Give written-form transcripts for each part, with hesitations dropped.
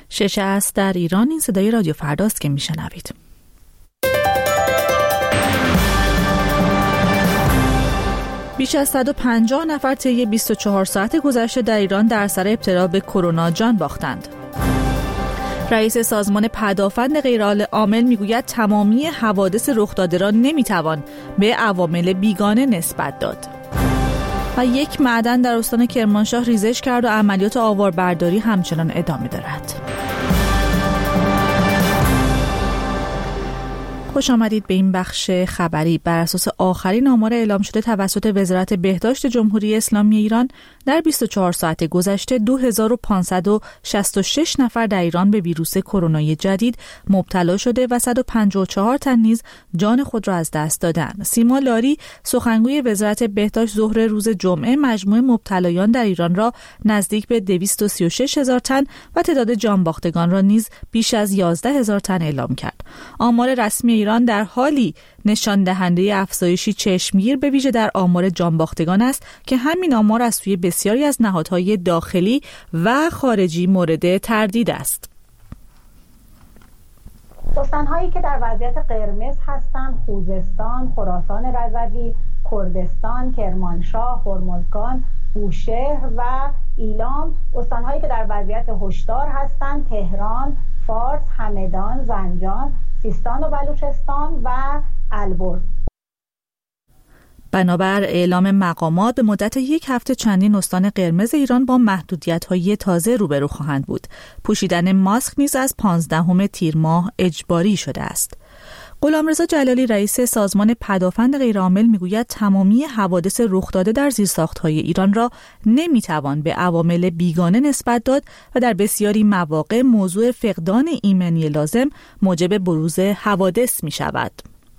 6 است در ایران. این صدای رادیو فرداست که میشنوید. بیش از 150 نفر طی 24 ساعت گذشته در ایران در سر ابتلا به کرونا جان باختند. رئیس سازمان پدافند غیرعامل میگوید تمامی حوادث رخ داده را نمیتوان به عوامل بیگانه نسبت داد. و یک معدن در استان کرمانشاه ریزش کرد و عملیات آواربرداری همچنان ادامه دارد. خوش آمدید به این بخش خبری. بر اساس آخرین آمار اعلام شده توسط وزارت بهداشت جمهوری اسلامی ایران در 24 ساعت گذشته 2566 نفر در ایران به ویروس کرونا جدید مبتلا شده و 154 تن نیز جان خود را از دست دادند. سیما لاری سخنگوی وزارت بهداشت ظهر روز جمعه مجموع مبتلایان در ایران را نزدیک به 236,000 تن و تعداد جان باختگان را نیز بیش از 11,000 تن اعلام کرد. آمار رسمی ایران در حالی نشان دهنده افزایشی چشمگیر به ویژه در آمار جانباختگان است که همین آمار از سوی بسیاری از نهادهای داخلی و خارجی مورد تردید است. استان‌هایی که در وضعیت قرمز هستند: خوزستان، خراسان رضوی، کردستان، کرمانشاه، هرمزگان، بوشهر و ایلام. استان‌هایی که در وضعیت هشدار هستند: تهران، فارس، همدان، زنجان، سیستان و بلوچستان و البرز. بنابر اعلام مقامات به مدت یک هفته چندین استان قرمز ایران با محدودیت‌های تازه روبرو خواهند بود. پوشیدن ماسک نیز از 15 تیر ماه اجباری شده است. غلامرضا جلالی رئیس سازمان پدافند غیرعامل میگوید تمامی حوادث رخ داده در زیرساخت‌های ایران را نمیتوان به عوامل بیگانه نسبت داد و در بسیاری مواقع موضوع فقدان ایمنی لازم موجب بروز حوادث میشود.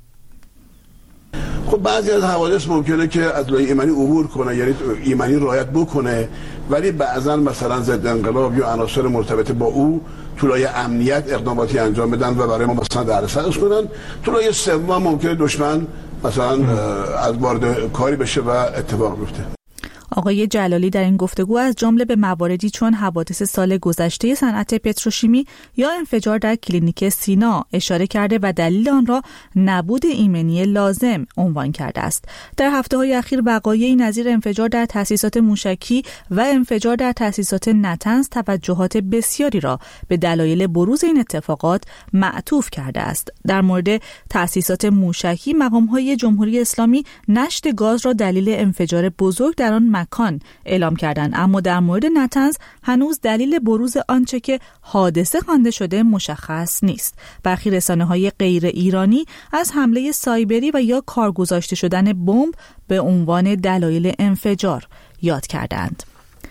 خب بعضی از حوادث ممکنه که از لایه ایمنی عبور کنه، یعنی ایمنی رعایت بکنه، ولی بعضا مثلا ضد انقلاب یا عناصر مرتبط با او تو لایه امنیت اقداماتی انجام بدن و برای ما مثلا دردسرش کنن. تو لایه سوم ممکنه دشمن مثلا از وارد کاری بشه و اتفاق بیفته. آقای جلالی در این گفتگو از جمله به مواردی چون حوادث سال گذشته صنعت پتروشیمی یا انفجار در کلینیک سینا اشاره کرده و دلیل آن را نبود ایمنی لازم عنوان کرده است. در هفته‌های اخیر وقایعی نظیر انفجار در تأسیسات موشکی و انفجار در تأسیسات نطنز توجهات بسیاری را به دلایل بروز این اتفاقات معطوف کرده است. در مورد تأسیسات موشکی مقام‌های جمهوری اسلامی نشت گاز را دلیل انفجار بزرگ در آن مکان اعلام کردند، اما در مورد نطنز هنوز دلیل بروز آنچه که حادثه خوانده شده مشخص نیست. برخی رسانه‌های غیر ایرانی از حمله سایبری و یا کار گذاشته شدن بمب به عنوان دلایل انفجار یاد کردند.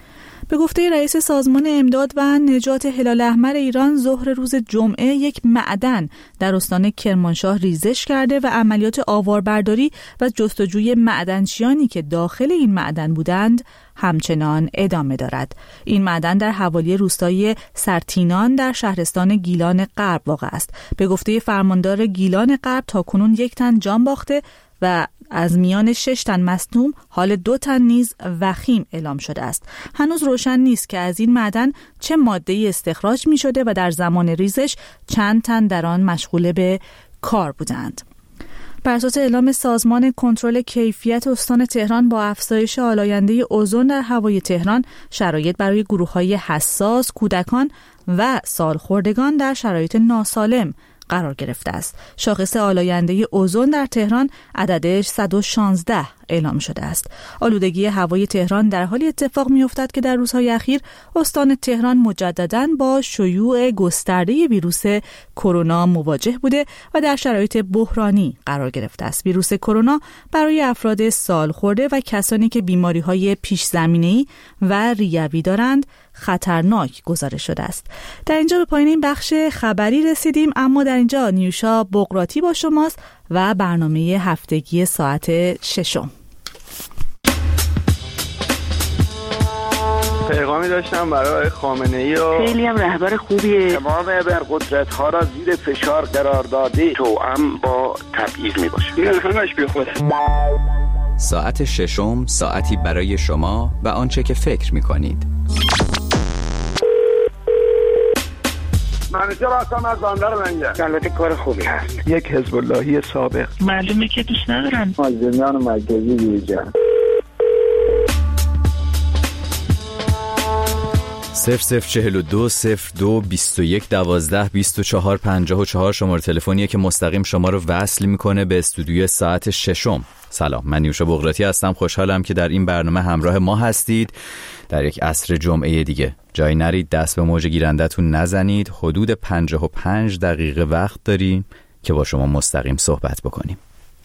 به گفته رئیس سازمان امداد و نجات هلال احمر ایران ظهر روز جمعه یک معدن در استان کرمانشاه ریزش کرده و عملیات آواربرداری و جستجوی معدنچیانی که داخل این معدن بودند همچنان ادامه دارد. این معدن در حوالی روستای سرتینان در شهرستان گیلان غرب واقع است. به گفته فرماندار گیلان غرب تاکنون 1 تن جان باخته و از میان 6 تن مصدوم حال 2 تن نیز وخیم اعلام شده است. هنوز روشن نیست که از این معدن چه ماده‌ای استخراج می شده و در زمان ریزش چند تن در آن مشغول به کار بودند. بر اساس اعلام سازمان کنترل کیفیت استان تهران با افزایش آلاینده اوزون در هوای تهران شرایط برای گروه‌های حساس، کودکان و سالخوردگان در شرایط ناسالم قرار گرفته است. شاخص آلاینده اوزون در تهران عددش 116 اعلام شده است. آلودگی هوای تهران در حالی اتفاق می‌افتد که در روزهای اخیر استان تهران مجدداً با شیوع گسترده ویروس کرونا مواجه بوده و در شرایط بحرانی قرار گرفته است. ویروس کرونا برای افراد سالخورده و کسانی که بیماری‌های پیش‌زمینه‌ای و ریوی دارند خطرناک گزارش شده است. در اینجا به پایان این بخش خبری رسیدیم، اما در اینجا نیوشا بقراتی با شماست و برنامه هفتگی ساعت 6. پیغامی داشتم برای خامنه‌ای و خیلی هم رهبر خوبیه. تمام ابرقدرت‌ها را زیر فشار قرار داده، توأم با تبعیض میباشه. این همش بی خوده. ساعت 6 ساعتی برای شما و آنچه که فکر میکنید. منیجر هستم از بندر منگه. البته کار خوبی هست. یک حزب اللهی سابق. معلومه که دوست ندارن. مازندران مرکزی بیرجان. 0042 02 21 12 24 54 شماره تلفنیه که مستقیم شما رو وصل میکنه به استودیوی ساعت ششم. سلام، من نیوشا بغراتی هستم. خوشحالم که در این برنامه همراه ما هستید. در یک عصر جمعه دیگه جای نرید، دست به موج گیرندتون نزنید. حدود 55 دقیقه وقت داریم که با شما مستقیم صحبت بکنیم.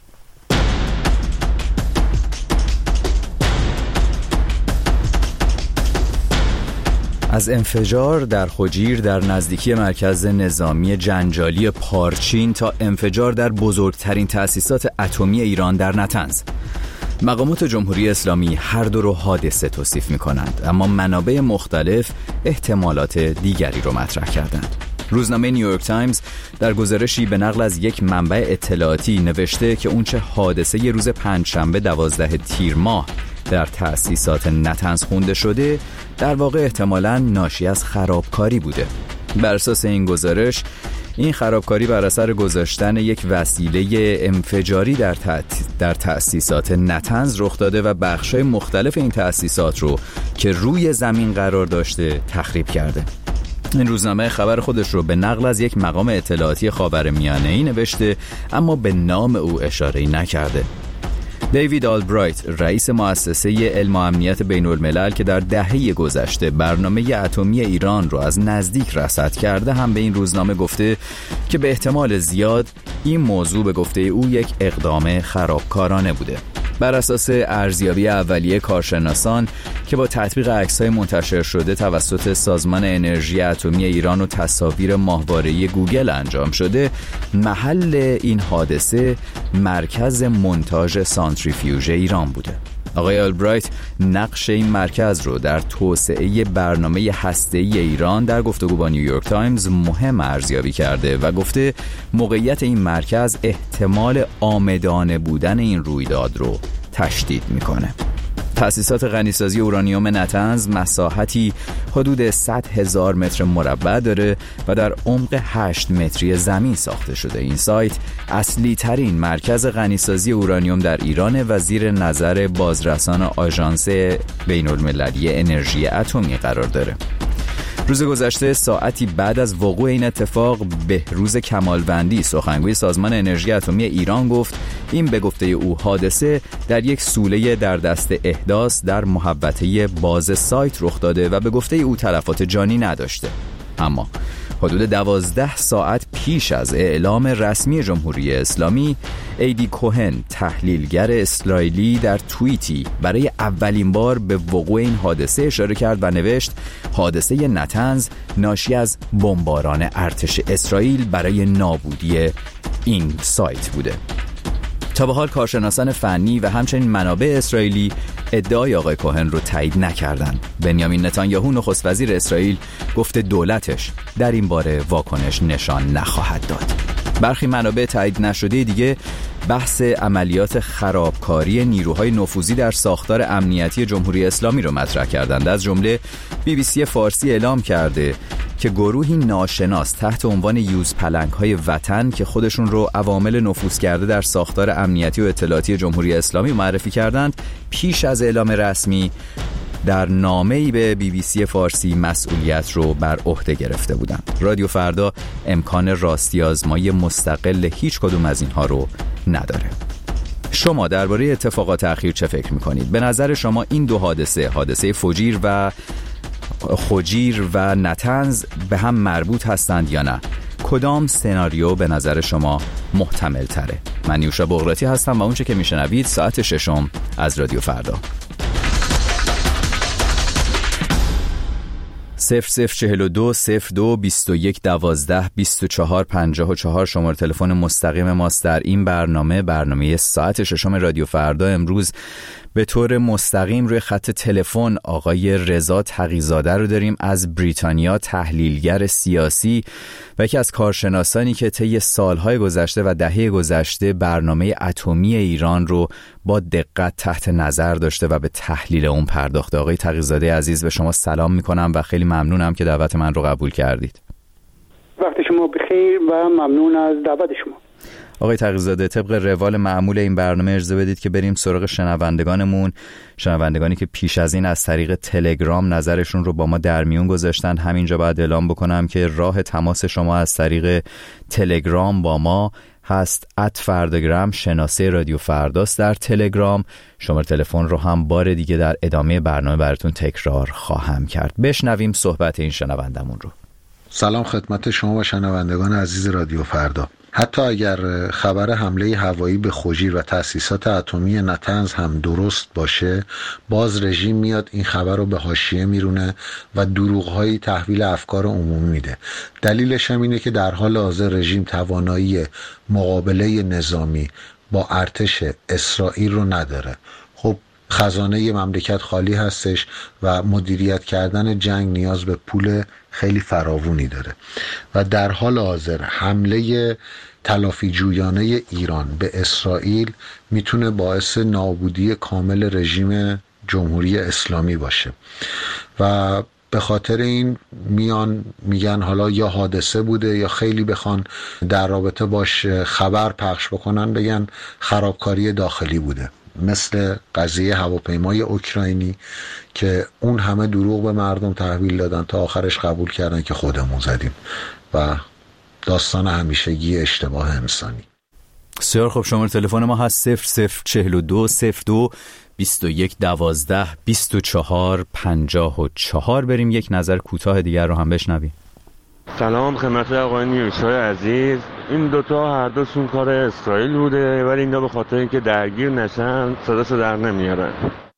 از انفجار در خجیر در نزدیکی مرکز نظامی جنجالی پارچین تا انفجار در بزرگترین تأسیسات اتمی ایران در نطنز، مقامات جمهوری اسلامی هر دو رو حادثه توصیف می‌کنند، اما منابع مختلف احتمالات دیگری رو مطرح کردند. روزنامه نیویورک تایمز در گزارشی به نقل از یک منبع اطلاعاتی نوشته که اونچه حادثه روز پنجشنبه 12 تیر ماه در تأسیسات نطنز خونده شده در واقع احتمالاً ناشی از خرابکاری بوده. بر اساس این گزارش، این خرابکاری بر اثر گذاشتن یک وسیله انفجاری در تأسیسات نطنز رخ داده و بخش‌های مختلف این تأسیسات رو که روی زمین قرار داشته تخریب کرده. این روزنامه خبر خودش رو به نقل از یک مقام اطلاعاتی خاورمیانه‌ای نوشته، اما به نام او اشاره‌ای نکرده. دیوید آلبرایت، رئیس مؤسسه علم و امنیت بین الملل که در دهه گذشته برنامه اتمی ایران رو از نزدیک رصد کرده، هم به این روزنامه گفته که به احتمال زیاد این موضوع به گفته او یک اقدام خرابکارانه بوده. بر اساس ارزیابی اولیه کارشناسان که با تطبیق عکس‌های منتشر شده توسط سازمان انرژی اتمی ایران و تصاویر ماهواره‌ای گوگل انجام شده، محل این حادثه مرکز مونتاژ سانتریفیوژ ایران بوده. آقای آلبرایت نقش این مرکز رو در توسعه برنامه هسته‌ای ایران در گفتگو با نیویورک تایمز مهم ارزیابی کرده و گفته موقعیت این مرکز احتمال عامدانه بودن این رویداد رو تشدید میکنه. تأسیسات غنیسازی اورانیوم نطنز مساحتی حدود 100,000 متر مربع داره و در عمق 8 متری زمین ساخته شده. این سایت اصلی ترین مرکز غنیسازی اورانیوم در ایران و زیر نظر بازرسان آژانس بین المللی انرژی اتمی قرار داره. روز گذشته ساعتی بعد از وقوع این اتفاق، بهروز کمالوندی، سخنگوی سازمان انرژی اتمی ایران، گفت این به گفته او حادثه در یک سوله در دست احداث در محوطه باز سایت رخ داده و به گفته او تلفات جانی نداشته. اما حدود 12 ساعت پیش از اعلام رسمی جمهوری اسلامی، ایدی کوهن، تحلیلگر اسرائیلی، در توییتی برای اولین بار به وقوع این حادثه اشاره کرد و نوشت حادثه نطنز ناشی از بمباران ارتش اسرائیل برای نابودی این سایت بوده. تا به حال کارشناسان فنی و همچنین منابع اسرائیلی ادعای آقای کوهن رو تایید نکردند. بنیامین نتانیاهو نخست وزیر اسرائیل گفته دولتش در این باره واکنش نشان نخواهد داد. برخی منابع تایید نشده دیگه بحث عملیات خرابکاری نیروهای نفوذی در ساختار امنیتی جمهوری اسلامی رو مطرح کردند. از جمله BBC فارسی اعلام کرده که گروهی ناشناس تحت عنوان یوز پلنگ‌های وطن که خودشون رو عوامل نفوذ کرده در ساختار امنیتی و اطلاعاتی جمهوری اسلامی معرفی کردند، پیش از اعلام رسمی در نامه‌ای به BBC فارسی مسئولیت رو بر عهده گرفته بودند. رادیو فردا امکان راستی آزمایی مستقل هیچ کدوم از اینها رو نداره. شما درباره اتفاقات اخیر چه فکر می‌کنید؟ به نظر شما این دو حادثه خجیر و نطنز به هم مربوط هستند یا نه؟ کدام سناریو به نظر شما محتمل تره؟ من نیوشا بغراتی هستم و اونچه که میشنوید ساعت ششم از رادیو فردا. 0042 02 21 12 24 54 شماره تلفن مستقیم ماست در این برنامه ساعت ششم رادیو فردا. امروز به طور مستقیم روی خط تلفن آقای رضا تقی‌زاده رو داریم از بریتانیا، تحلیلگر سیاسی و یکی از کارشناسانی که طی سالهای گذشته و دهه گذشته برنامه اتمی ایران رو با دقت تحت نظر داشته و به تحلیل اون پرداخته. آقای تقی‌زاده عزیز، به شما سلام میکنم و خیلی ممنونم که دعوت من رو قبول کردید. شما بخیر و ممنون از دعوت شما. آقای تقی‌زاده، طبق روال معمول این برنامه اجازه بدید که بریم سراغ شنوندگانی که پیش از این از طریق تلگرام نظرشون رو با ما در میون گذاشتن. همینجا باید اعلام بکنم که راه تماس شما از طریق تلگرام با ما هست @فرداگرام، شناسه رادیو فرداست در تلگرام. شماره تلفن رو هم بار دیگه در ادامه برنامه براتون تکرار خواهم کرد. بشنویم صحبت این شنوندمون رو. سلام خدمت شما و شنوندگان عزیز رادیو فردا. حتی اگر خبر حمله هوایی به خوجیر و تأسیسات اتمی نتنز هم درست باشه، باز رژیم میاد این خبر رو به حاشیه میرونه و دروغ‌هایی تحویل افکار عمومی میده. دلیلش هم اینه که در حال حاضر رژیم توانایی مقابله نظامی با ارتش اسرائیل رو نداره. خب خزانه مملکت خالی هستش و مدیریت کردن جنگ نیاز به پول خیلی فراوانی داره و در حال حاضر حمله تلافی جویانه ایران به اسرائیل میتونه باعث نابودی کامل رژیم جمهوری اسلامی باشه و به خاطر این میگن حالا یا حادثه بوده یا خیلی بخوان در رابطه باش خبر پخش بکنن بگن خرابکاری داخلی بوده، مثل قضیه هواپیمای اوکراینی که اون همه دروغ به مردم تحویل دادن تا آخرش قبول کردن که خودمون زدیم و داستان همیشگی اشتباه انسانی. بسیار خب، شماره تلفن ما هست 0042 02 21 12 24 54. بریم یک نظر کوتاه دیگر رو هم بشنویم. سلام خدمت آقای نیوشای عزیز. این دوتا هر دوشون کار اسرائیل بوده، ولی اینا به خاطر اینکه درگیر نشن صداشو در نمیارن.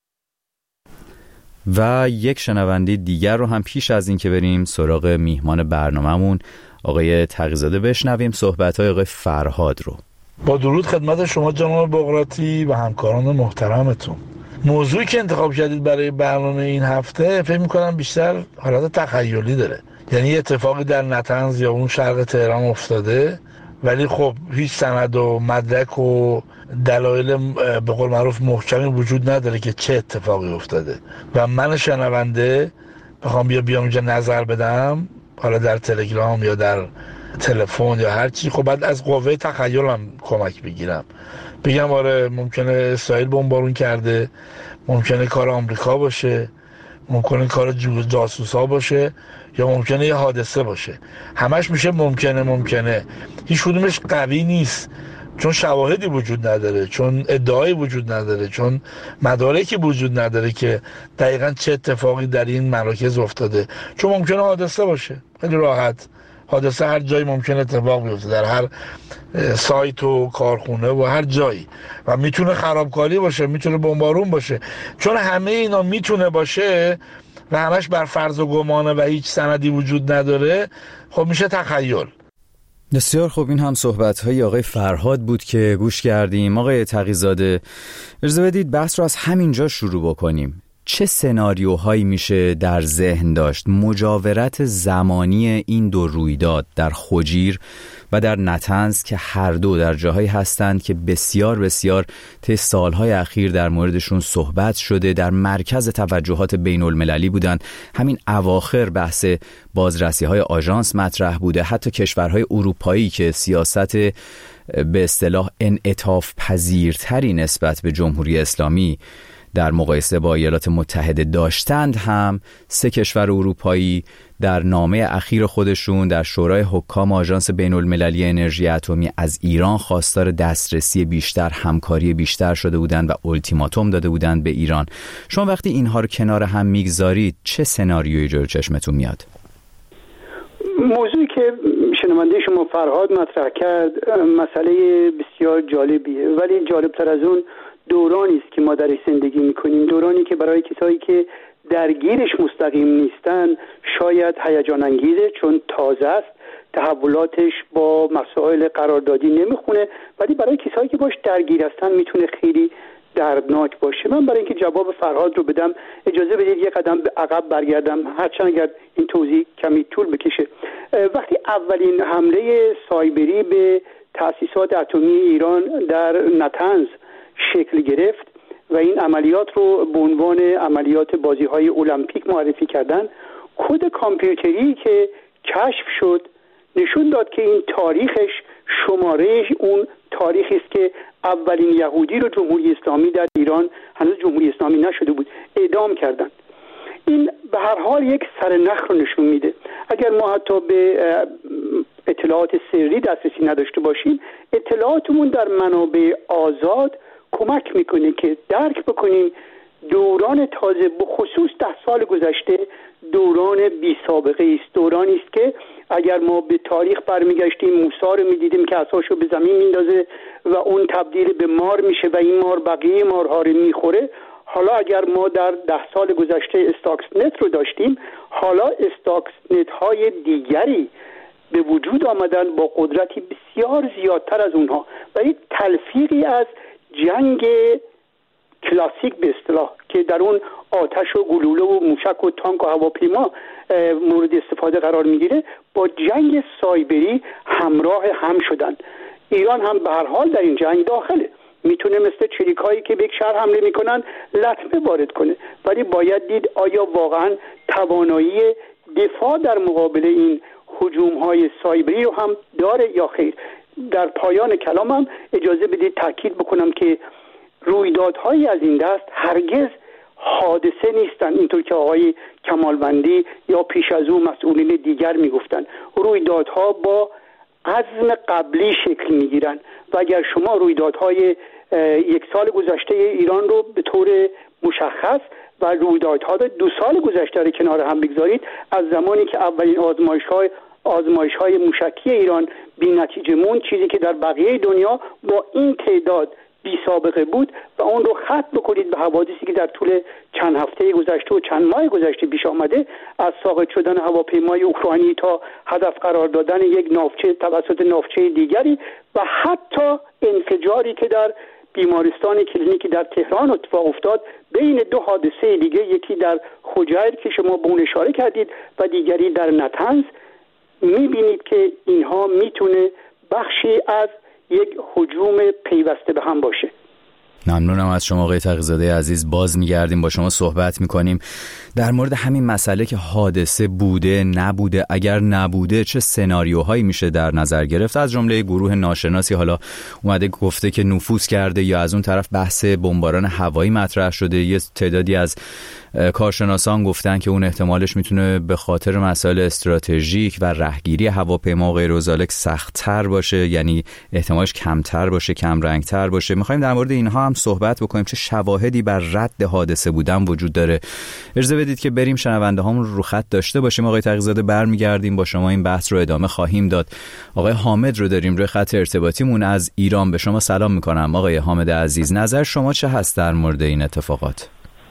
و یک شنونده دیگر رو هم پیش از این که بریم سراغ میهمان برنامه‌مون آقای تقی‌زاده بشنویم صحبت‌های آقای فرهاد رو. با درود خدمت شما جناب بغراتی و همکاران محترمتون. موضوعی که انتخاب کردید برای برنامه این هفته فکر می‌کنم بیشتر حالت تخیلی داره. یعنی اتفاقی در نتنز یا اون شرق تهران افتاده، ولی خب هیچ سند و مدرک و دلایل به قول معروف محکمی وجود نداره که چه اتفاقی افتاده و من شنونده بخوام بیام اینجا نظر بدم، حالا در تلگرام یا در تلفن یا هر چی، خب بعد از قوه تخیلم کمک بگیرم، بگم آره ممکنه اسرائیل بمبارون کرده، ممکنه کار آمریکا باشه، ممکنه کار جاسوسا باشه، یا ممکنه یه حادثه باشه. همش میشه ممکنه. هیچ کدومش قوی نیست، چون شواهدی وجود نداره، چون ادعایی وجود نداره، چون مدارکی وجود نداره که دقیقاً چه اتفاقی در این مراکز افتاده. چون ممکنه حادثه باشه، خیلی راحت حادثه هر جایی ممکنه اتفاق بیفته، در هر سایت و کارخونه و هر جایی، و میتونه خرابکاری باشه، میتونه بمبارون باشه. چون همه اینا میتونه باشه و همش بر فرض و گمانه و هیچ سندی وجود نداره، خب میشه تخیل. بسیار خوب، این هم صحبت‌های آقای فرهاد بود که گوش کردیم. آقای تقی‌زاده، اجازه بدید بحث رو از همینجا شروع بکنیم. چه سناریوهایی میشه در ذهن داشت مجاورت زمانی این دو رویداد در خوجیر و در نتنز که هر دو در جاهایی هستند که بسیار طی سالهای اخیر در موردشون صحبت شده، در مرکز توجهات بین المللی بودند. همین اواخر بحث بازرسی‌های آژانس مطرح بوده، حتی کشورهای اروپایی که سیاست به اصطلاح انعطاف پذیرتری نسبت به جمهوری اسلامی در مقایسه با ایالات متحده داشتند، هم 3 کشور اروپایی در نامه اخیر خودشون در شورای حکام آژانس بین المللی انرژی اتمی از ایران خواستار دسترسی بیشتر، همکاری بیشتر شده بودند و التیماتوم داده بودند به ایران. شما وقتی اینها رو کنار هم میگذارید چه سناریویی جلوی چشمتون میاد؟ موضوعی که شنونده شما فرهاد مطرح کرد مسئله بسیار جالبیه، ولی جالبتر از اون دورانی است که ما درش زندگی میکنیم، دورانی که برای کسایی که درگیرش مستقیم نیستن شاید هیجان انگیزه، چون تازه است، تحولاتش با مسائل قراردادی نمیخونه، ولی برای کسایی که باش درگیر هستن میتونه خیلی دردناک باشه. من برای اینکه جواب فرهاد رو بدم اجازه بدید یک قدم به عقب برگردم، هرچند اگر این توضیح کمی طول بکشه. وقتی اولین حمله سایبری به تأسیسات اتمی ایران در نتنز شکل گرفت و این عملیات رو به عنوان عملیات بازی‌های المپیک معرفی کردن، کد کامپیوتری که کشف شد نشون داد که این تاریخش شماره اون تاریخی است که اولین یهودی رو جمهوری اسلامی در ایران، هنوز جمهوری اسلامی نشده بود، اعدام کردن. این به هر حال یک سرنخ رو نشون میده. اگر ما حتی به اطلاعات سری دسترسی نداشته باشیم، اطلاعاتمون در منابع آزاد کمک میکنه که درک بکنیم دوران تازه، به خصوص 10 سال گذشته، دوران بی سابقه است. دورانی است که اگر ما به تاریخ برمیگشتیم، موسی رو میدیدیم که عصاشو به زمین میندازه و اون تبدیل به مار میشه و این مار بقیه مارها رو میخوره. حالا اگر ما در 10 سال گذشته استاکسنت رو داشتیم، حالا استاکسنت های دیگری به وجود آمدن با قدرتی بسیار زیادتر از اونها و یک تلفیقی از جنگ کلاسیک به اصطلاح که در اون آتش و گلوله و موشک و تانک و هواپیما مورد استفاده قرار میگیره، با جنگ سایبری همراه هم شدن. ایران هم به هر حال در این جنگ داخله، میتونه مثل چریکایی که به یک شهر حمله میکنن لطمه وارد کنه، ولی باید دید آیا واقعا توانایی دفاع در مقابل این هجوم‌های سایبری رو هم داره یا خیر. در پایان کلامم اجازه بدید تاکید بکنم که رویدادهایی از این دست هرگز حادثه نیستن، اینطور که آقای کمالوندی یا پیش از او مسئولین دیگر میگفتن. رویدادها با عزم قبلی شکل میگیرن و اگر شما رویدادهای 1 سال گذشته ایران رو به طور مشخص و رویدادها 2 سال گذشته رو کنار هم بگذارید، از زمانی که اولین آزمایش‌های موشکی ایران بی نتیجه موند، چیزی که در بقیه دنیا با این تعداد بی سابقه بود، و اون رو ختم بکنید به حوادثی که در طول چند هفته گذشته و چند ماه گذشته پیش آمده، از ساقط شدن هواپیمای اوکراینی تا هدف قرار دادن یک ناوچه توسط ناوچه دیگری و حتی انفجاری که در بیمارستان کلینیکی در تهران اتفاق افتاد بین 2 حادثه دیگه، یکی در خجیر که شما به اون اشاره کردید و دیگری در نطنز. میبینید که اینها میتونه بخشی از یک هجوم پیوسته به هم باشه. ممنونم از شما آقای تقی‌زاده عزیز. باز میگردیم با شما صحبت میکنیم در مورد همین مسئله که حادثه بوده نبوده، اگر نبوده چه سناریوهایی میشه در نظر گرفت. از جمله گروه ناشناسی حالا اومده گفته که نفوذ کرده، یا از اون طرف بحث بمباران هوایی مطرح شده. یه تعدادی از کارشناسان گفتن که اون احتمالش میتونه به خاطر مسائل استراتژیک و رهگیری هواپیما و غیر و ذالک سخت‌تر باشه، یعنی احتمالش کمتر باشه، کم رنگتر باشه. میخوایم در مورد اینها هم صحبت بکنیم، چه شواهدی بر رد حادثه بودن وجود داره. اجازه بدید که بریم شنونده هامون رو خط داشته باشیم. آقای تقی‌زاده برمیگردیم با شما، این بحث رو ادامه خواهیم داد. آقای حامد رو داریم روی خط ارتباطیمون از ایران. به شما سلام میکنم آقای حامد عزیز، نظر شما چه هست در مورد این اتفاقات؟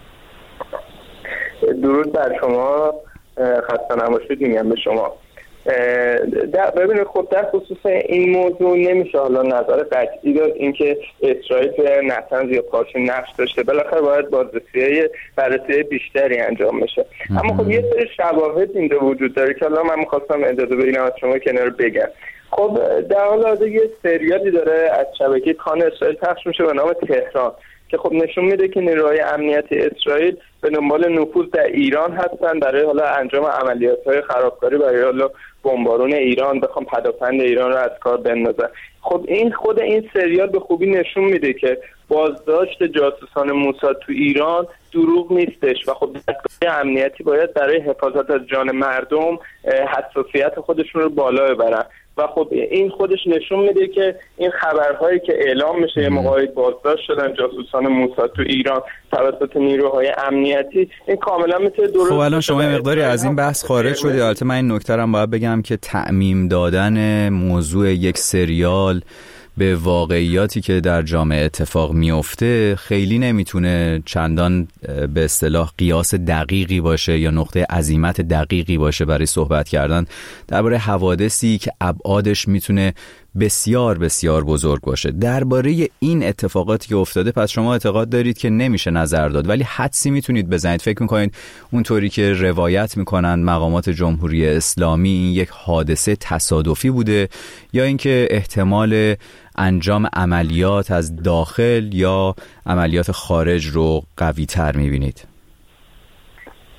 درود بر شما، خسته نباشید میگم به شما. ببینید خب در خصوص این موضوع نمیشه حالا نظر قطعی داد اینکه اسرائیل به نطنز یا پارچین نقش داشته، بالاخره باید بررسی بیشتری انجام بشه. اما خب یه سری شواهد اینجا وجود داره که حالا من می‌خواستم اجازه بدید از شما که اینا رو بگم. خب در حال حاضر یه سریالی داره از شبکه کان اسرائیل پخش میشه به نام تهران که خب نشون میده که نیروهای امنیتی اسرائیل به دنبال نفوذ در ایران هستن برای حالا انجام عملیات‌های خرابکاری، برای حالا بمبارون ایران، بخوام پدافند ایران رو از کار بندازن. خب خود این سریال به خوبی نشون میده که بازداشت جاسوسان موساد تو ایران دروغ نیستش و خب دستگاه امنیتی باید برای حفاظت از جان مردم حساسیت خودشون رو بالا ببرن و خب این خودش نشون میده که این خبرهایی که اعلام میشه موقعی بازداشت شدن جاسوسان موساد تو ایران توسط نیروهای امنیتی، این کاملا میتونه درست. خب الان شما مقداری از این بحث خارج شدید. البته من این نکته رو باید بگم که تعمیم دادن موضوع یک سریال به واقعیاتی که در جامعه اتفاق میفته خیلی نمیتونه چندان به اصطلاح قیاس دقیقی باشه یا نقطه عزیمت دقیقی باشه برای صحبت کردن درباره حوادثی که ابعادش میتونه بسیار بسیار بزرگ باشه. درباره این اتفاقاتی که افتاده پس شما اعتقاد دارید که نمیشه نظر داد، ولی حدسی میتونید بزنید؟ فکر میکنید اونطوری که روایت میکنن مقامات جمهوری اسلامی این یک حادثه تصادفی بوده یا اینکه احتمال انجام عملیات از داخل یا عملیات خارج رو قوی تر میبینید؟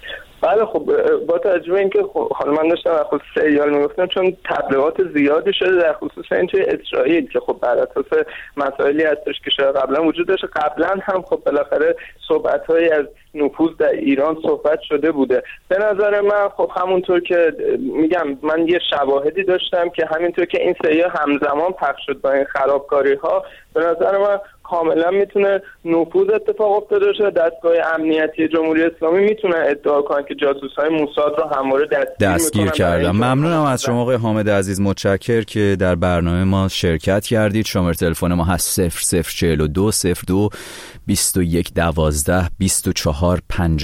بله خب با توجه به اینکه حالا من داشتم در خصوص سریال میگفتم، چون تبلیغات زیادی شده در خصوص این توی اسرائیل که خب بر اساس مسائلی هستش که شاید قبلا وجود داشته، قبلا هم خب بالاخره صحبت‌هایی از نفوذ در ایران صحبت شده بوده. به نظر من خب همونطور که میگم من یه شواهدی داشتم که همینطور که این سریال همزمان پخش شد با این خرابکاری‌ها، به نظر من کاملا میتونه نفوذ اتفاق افتاده باشه. دستگاه امنیتی جمهوری اسلامی میتونه ادعا کنن که جاسوسای موساد رو همواره دستگیر کردن. ممنونم از شما آقای حامد عزیز، متشکر که در برنامه ما شرکت کردید. شماره تلفن ما هست 0042 02 21 12 24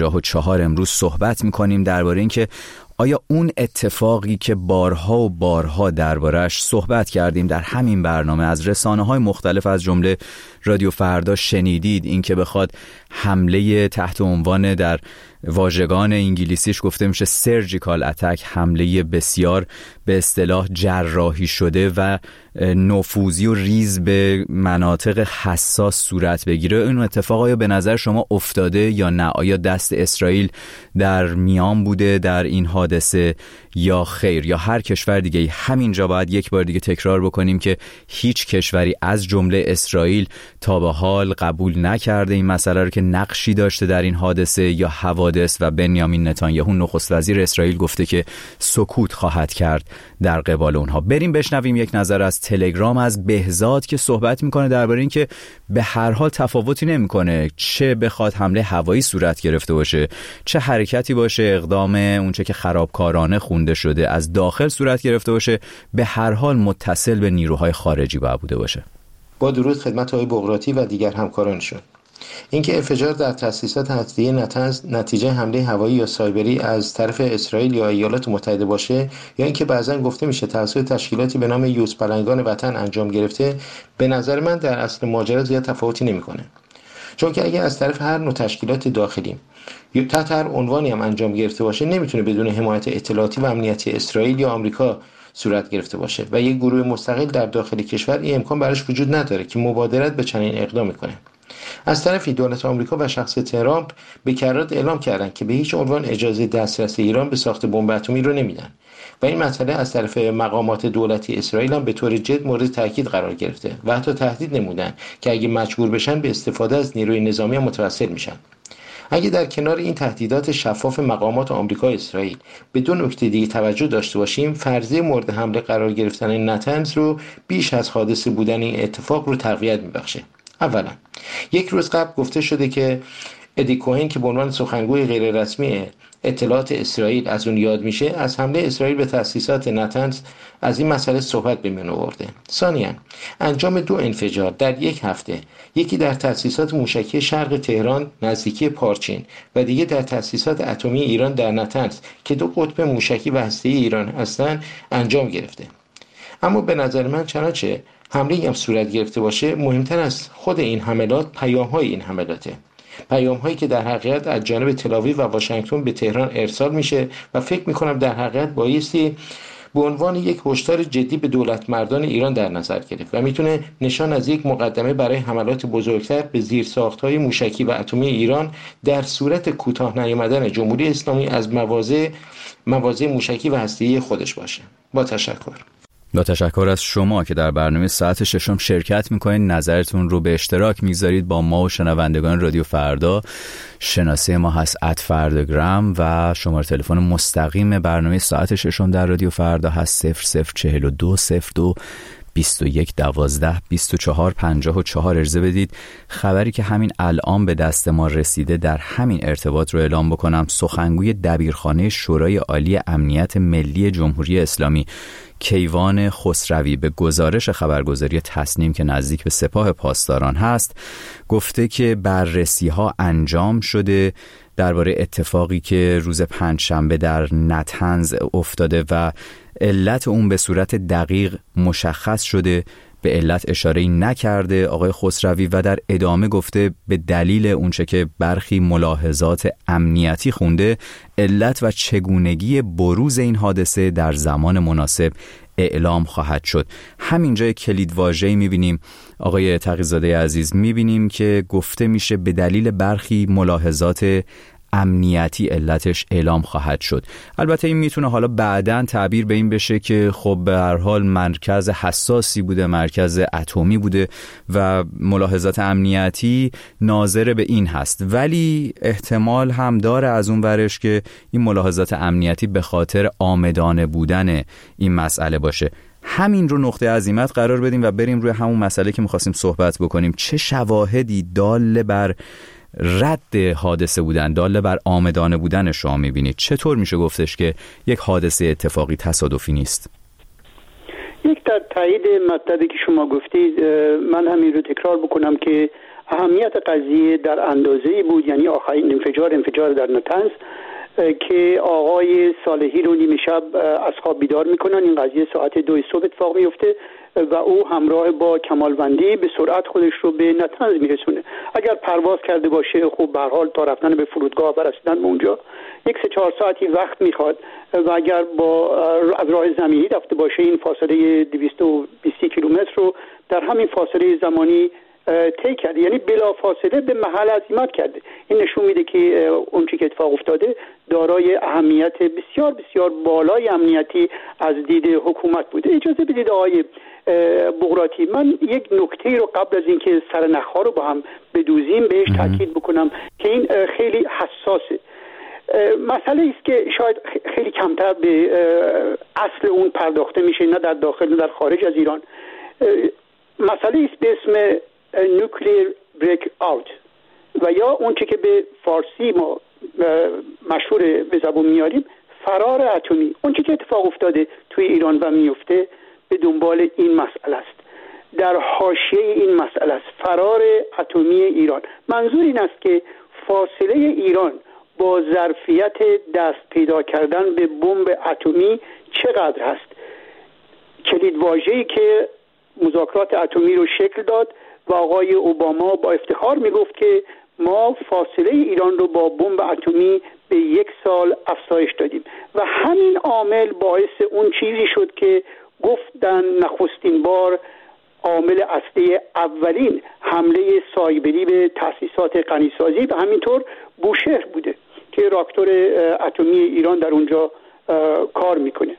54. امروز صحبت میکنیم درباره اینکه آیا اون اتفاقی که بارها و بارها درباره‌اش صحبت کردیم در همین برنامه از رسانه‌های مختلف از جمله رادیو فردا شنیدید، این که بخواد حمله تحت عنوان در واژگان انگلیسیش گفته میشه سرجیکال اتک، حمله بسیار به اصطلاح جراحی شده و نفوذی و ریز به مناطق حساس صورت بگیره، این اتفاق آیا به نظر شما افتاده یا نه؟ آیا دست اسرائیل در میان بوده در این حادثه یا خیر؟ یا هر کشور دیگه؟ همینجا باید یک بار دیگه تکرار بکنیم که هیچ کشوری از جمله اسرائیل تا به حال قبول نکرده این مسئله رو که نقشی داشته در این حادثه یا حوادث، و بنیامین نتانیاهو نخست وزیر اسرائیل گفته که سکوت خواهد کرد در قبال اونها. بریم بشنویم یک نظر از تلگرام از بهزاد که صحبت میکنه درباره این که به هر حال تفاوتی نمیکنه چه بخواد حمله هوایی صورت گرفته باشه، چه حرکتی باشه، اقدام اونچه که خرابکارانه خونده شده از داخل صورت گرفته باشه، به هر حال متصل به نیروهای خارجی باید بوده باشه. با درود خدمت آقای بغراتی و دیگر همکارانشون. اینکه انفجار در تأسیسات هسته‌ای نتنز نتیجه حمله هوایی یا سایبری از طرف اسرائیل یا ایالات متحده باشه، یا اینکه بعضا گفته میشه توسط تشکیلاتی به نام یوز پلنگان وطن انجام گرفته، به نظر من در اصل ماجرا زیاد تفاوتی نمیکنه. چون که اگه از طرف هر نوع تشکیلات داخلی یا تحت هر عنوانی هم انجام گرفته باشه، نمیتونه بدون حمایت اطلاعاتی و امنیتی اسرائیل یا آمریکا صورت گرفته باشه و یک گروه مستقل در داخل کشور این امکان براش وجود نداره که مبادرت به چنین اقدامی کنه. از طرفی دولت آمریکا و شخص ترامپ به کرات اعلام کردند که به هیچ عنوان اجازه دسترسی ایران به ساخت بمب اتمی رو نمیدن و این مسئله از طرف مقامات دولتی اسرائیل هم به طور جد مورد تاکید قرار گرفته و حتی تهدید نمودن که اگه مجبور بشن به استفاده از نیروی نظامی هم متوسل میشن. اگه در کنار این تهدیدات شفاف مقامات آمریکا و اسرائیل به دو نکته دیگه توجه داشته باشیم، فرضیه مورد حمله قرار گرفتن نتنز رو بیش از حادثه بودن این اتفاق رو تقویت میبخشه. اولا، یک روز قبل گفته شده که ادی کوهن که به عنوان سخنگوی غیر رسمی اطلاعات اسرائیل از اون یاد میشه، از حمله اسرائیل به تأسیسات نتنز از این مسئله صحبت به میان آورده. ثانیاً، انجام دو انفجار در یک هفته، یکی در تأسیسات موشکی شرق تهران نزدیکی پارچین و دیگه در تأسیسات اتمی ایران در نتنز که دو قطب موشکی و هسته‌ای ایران هستند انجام گرفته. اما به نظر من چنانچه حمله هم صورت گرفته باشه، مهمتر از خود این حملات پیام‌های این حملاته، پیام‌هایی که در حقیقت از جانب تل‌آویو و واشنگتن به تهران ارسال میشه و فکر می‌کنم در حقیقت بایستی به عنوان یک هشدار جدی به دولت مردان ایران در نظر گرفت و میتونه نشان از یک مقدمه برای حملات بزرگتر به زیرساخت‌های موشکی و اتمی ایران در صورت کوتاه نیامدن جمهوری اسلامی از مواضع موشکی و هسته‌ای خودش باشه. با تشکر از شما که در برنامه ساعت ششم شرکت میکنید، نظرتون رو به اشتراک میگذارید با ما و شنوندگان رادیو فردا. شناسه ما هست @فرداگرام و شماره تلفن مستقیم برنامه ساعت ششم در رادیو فردا هست 0042 02 21 12 24 54. ارزه بدید خبری که همین الان به دست ما رسیده در همین ارتباط رو اعلام بکنم. سخنگوی دبیرخانه شورای عالی امنیت ملی جمهوری اسلامی کیوان خسروی به گزارش خبرگزاری تصنیم که نزدیک به سپاه پاسداران هست گفته که بررسی‌ها انجام شده درباره اتفاقی که روز پنجشنبه در نتنز افتاده و علت اون به صورت دقیق مشخص شده. به علت اشاره‌ای نکرده آقای خسروی و در ادامه گفته به دلیل اونچه که برخی ملاحظات امنیتی خونده، علت و چگونگی بروز این حادثه در زمان مناسب اعلام خواهد شد. همینجا کلید واژه‌ای می‌بینیم آقای تقی‌زاده عزیز، می‌بینیم که گفته میشه به دلیل برخی ملاحظات امنیتی علتش اعلام خواهد شد. البته این میتونه حالا بعداً تعبیر به این بشه که خب به هر حال مرکز حساسی بوده، مرکز اتمی بوده و ملاحظات امنیتی ناظر به این هست، ولی احتمال هم داره از اون ورش که این ملاحظات امنیتی به خاطر آمدانه بودن این مسئله باشه. همین رو نقطه عزیمت قرار بدیم و بریم روی همون مسئله که می‌خواستیم صحبت بکنیم. چه شواهدی دال بر رد حادثه بودن، دال بر آمدانه بودن شما می‌بینید؟ چطور میشه گفتش که یک حادثه اتفاقی تصادفی نیست؟ یک در تایید مطلبی که شما گفتید، من همین رو تکرار بکنم که اهمیت قضیه در اندازه‌ای بود، یعنی آخرین انفجار در نتنز که آقای صالحی رو نیمه شب از خواب بیدار میکنن. این قضیه ساعت 2 صبح اتفاق میفته و او همراه با کمالوندی به سرعت خودش رو به نتنز میرسونه. اگر پرواز کرده باشه خب به هر حال تا رفتن به فرودگاه و رسیدن به اونجا 3-4 ساعتی وقت میخواد و اگر از راه زمینی رفته باشه این فاصله 220 کیلومتر رو در همین فاصله زمانی طی کرده، یعنی بلا فاصله به محل عزیمت کرده. این نشون میده که اون چیزی که اتفاق افتاده دارای اهمیت بسیار بسیار بالای امنیتی از دید حکومت بوده. اجازه بدید آقای بغراتی من یک نکته رو قبل از اینکه سرنخ‌ها رو با هم بدوزیم بهش تاکید بکنم که این خیلی حساسه. مسئله است که شاید خیلی کمتر به اصل اون پرداخته میشه، نه در داخل نه در خارج از ایران. مسئله است به اسم nuclear breakout و یا اون چی که به فارسی ما مشهور به زبون میاریم فرار اتمی. اون چی که اتفاق افتاده توی ایران و میفته به دنبال این مسئله است، در حاشیه این مسئله است، فرار اتمی ایران. منظور این است که فاصله ایران با ظرفیت دست پیدا کردن به بمب اتمی چقدر هست. کلید واژه‌ای که مذاکرات اتمی رو شکل داد و آقای اوباما با افتخار میگفت که ما فاصله ایران رو با بمب اتمی به 1 سال افزایش دادیم و همین عامل باعث اون چیزی شد که گفتن نخستین بار عامل اصلی اولین حمله سایبری به تأسیسات غنیسازی و همینطور بوشهر بوده که راکتور اتمی ایران در اونجا کار میکنه.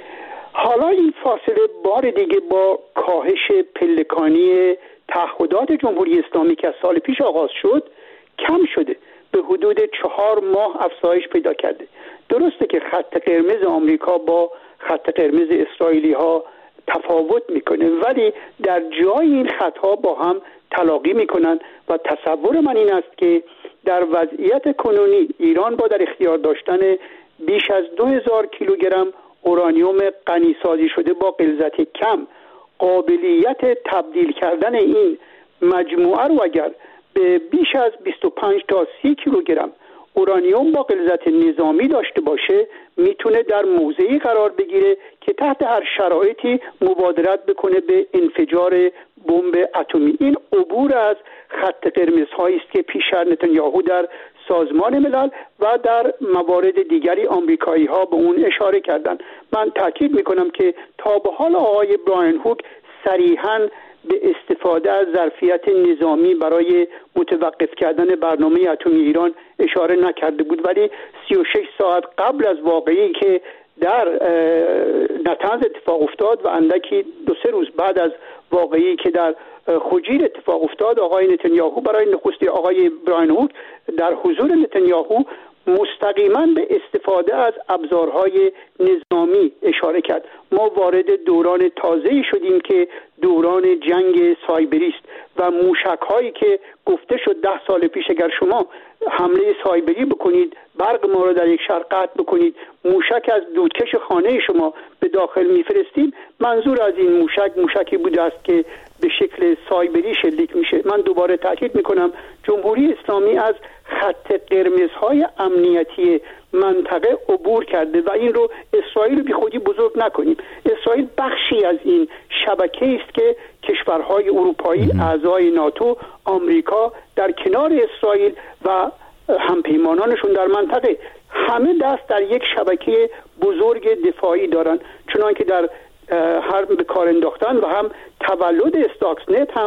حالا این فاصله بار دیگه با کاهش پلکانی تعهدات جمهوری اسلامی که از سال پیش آغاز شد کم شده، به حدود 4 ماه افزایش پیدا کرده. درسته که خط قرمز آمریکا با خط قرمز اسرائیلی ها تفاوت میکنه، ولی در جای این خطها با هم تلاقی میکنن و تصور من این است که در وضعیت کنونی ایران با در اختیار داشتن بیش از 2000 کیلوگرم اورانیوم غنیسازی شده با غلظت کم قابلیت تبدیل کردن این مجموعه رو اگر به بیش از 25 تا 30 کیلوگرم اورانیوم با غلظت نظامی داشته باشه میتونه در موضعی قرار بگیره که تحت هر شرایطی مبادرت بکنه به انفجار بمب اتمی. این عبور از خط قرمزهایی است که پیشتر نتانیاهو در سازمان ملل و در موارد دیگری آمریکایی ها به اون اشاره کردن. من تاکید میکنم که تا به حال آقای براین هوک صریحاً به استفاده از ظرفیت نظامی برای متوقف کردن برنامه اتمی ایران اشاره نکرده بود، ولی 36 ساعت قبل از واقعی که در نتنز اتفاق افتاد و اندکی 2-3 روز بعد از واقعی که در خجیر اتفاق افتاد، آقای نتانیاهو برای نخست آقای براین هوک در حضور نتانیاهو مستقیما به استفاده از ابزارهای نظامی اشاره کرد. ما وارد دوران تازه‌ای شدیم که دوران جنگ سایبری است و موشک‌هایی که گفته شد 10 سال پیش اگر شما حمله سایبری بکنید، برق ما رو در یک شهر قطع بکنید، موشک از دودکش خانه شما به داخل میفرستیم، منظور از این موشکی بوده است که به شکل سایبری شلیک میشه. من دوباره تاکید میکنم جمهوری اسلامی از خط قرمزهای امنیتی منطقه عبور کرده و این رو اسرائیل بی خودی بزرگ نکنیم. اسرائیل بخشی از این شبکه است که کشورهای اروپایی اعضای ناتو، آمریکا در کنار اسرائیل و همپیمانانشون در منطقه همه دست در یک شبکه بزرگ دفاعی دارن، چنانکه در هم به کار انداختن و هم تولد استاکسنت هم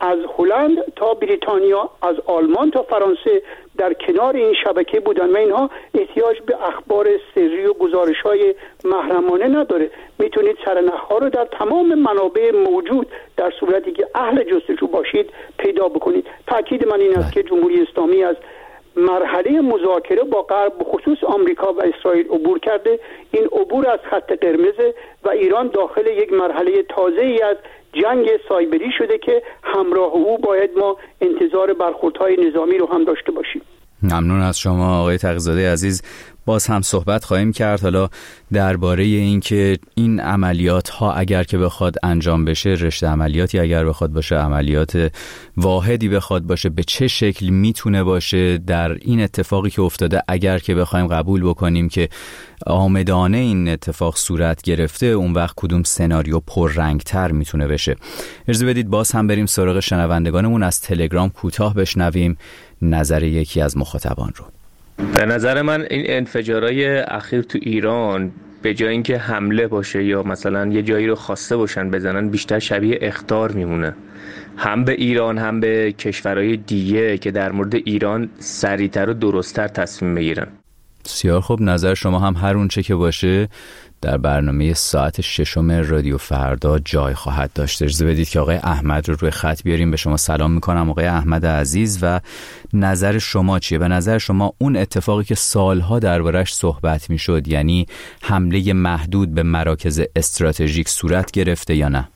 از هلند تا بریتانیا، از آلمان تا فرانسه در کنار این شبکه بودن و اینها احتیاج به اخبار سری و گزارش‌های محرمانه نداره. میتونید سرنخ‌ها رو در تمام منابع موجود در صورتی که اهل جستجو باشید پیدا بکنید. تاکید من این است که جمهوری اسلامی از مرحله مذاکره با غرب بخصوص آمریکا و اسرائیل عبور کرده. این عبور از خط قرمز و ایران داخل یک مرحله تازه‌ای از جنگ سایبری شده که همراه او باید ما انتظار برخوردهای نظامی رو هم داشته باشیم. ممنون از شما آقای تقی‌زاده عزیز. باز هم صحبت خواهیم کرد حالا درباره این که این عملیات ها اگر که بخواد انجام بشه، رشته عملیاتی اگر بخواد باشه، عملیات واحدی بخواد باشه، به چه شکل میتونه باشه در این اتفاقی که افتاده. اگر که بخوایم قبول بکنیم که آمدانه این اتفاق صورت گرفته، اون وقت کدوم سناریو پررنگتر میتونه بشه. اجازه بدید باز هم بریم سراغ شنوندگانمون. از تلگرام کوتاه بشنویم نظر یکی از مخاطبان رو. به نظر من این انفجارهای اخیر تو ایران به جای اینکه حمله باشه یا مثلا یه جایی رو خواسته باشن بزنن، بیشتر شبیه اخطار میمونه، هم به ایران هم به کشورهای دیگه که در مورد ایران سریعتر و درستتر تصمیم بگیرن. بسیار خوب، نظر شما هم هر اون چه که باشه در برنامه ساعت 6 رادیو فردا جای خواهد داشت. اجازه بدید که آقای احمد رو روی خط بیاریم. به شما سلام میکنم آقای احمد عزیز و نظر شما چیه؟ به نظر شما اون اتفاقی که سالها دربارش صحبت میشد، یعنی حمله محدود به مراکز استراتژیک صورت گرفته یا نه؟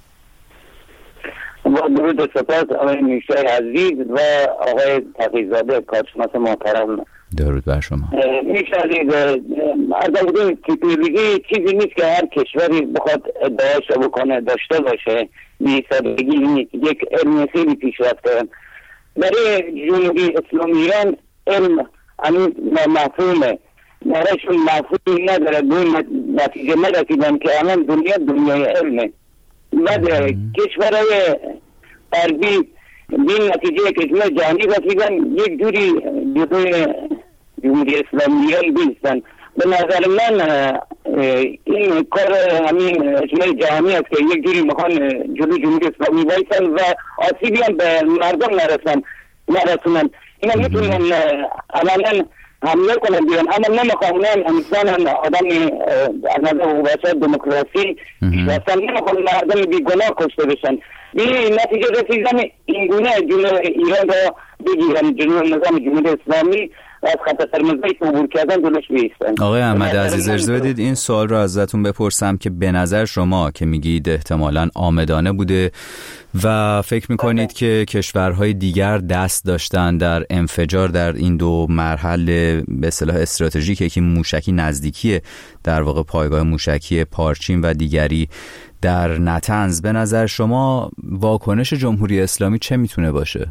با درود و سپاس آقای میشای عزیز و آقای تقی‌زاده کارشناس محترم. درود بر شما. میشه عزیز، از بودیم تکنولوژی چیزی نیست که هر کشوری بخواد ادعاش بکنه داشته باشه. بی‌سابقگی نیست، یک علم خیلی پیشرفته. برای جمهوری اسلامی ایران علم همین مفهومه، برایشون مفهومی نداره، به نتیجه نرسیدن که الان دنیای علمه. بعد کشورهای غربی این نتیجه کشور جهانی رسیدن، یک جوری جلوی جمهوری اسلامی ایران بیستن. به نظر من این کار همین اجماع جهانی است که یک جوری میخوان جلوی جمهوری اسلامی بایستن و آسیبی هم به مردم نرسونن. اینا میتونن عملا حمله کنن بیرون، اما نمیخوانن انسان آدم از نظر بشر دموکراسی اصلا نمیخوان مردم بیگناه کشته بشن. به نتیجه رسیدن این گونه جلوی ایران را بگیرن، جلوی نظام جمهوری اسلامی از خط قرمزی که عبور کردن جلوش بیستن. آقای احمد عزیز اجازه بدید این سوال رو ازتون بپرسم که به نظر شما که میگید احتمالاً آمدانه بوده و فکر میکنید که کشورهای دیگر دست داشتن در انفجار در این دو مرحله به اصطلاح استراتژیک، یکی موشکی نزدیکی در واقع پایگاه موشکی پارچین و دیگری در نتنز، به نظر شما واکنش جمهوری اسلامی چه میتونه باشه؟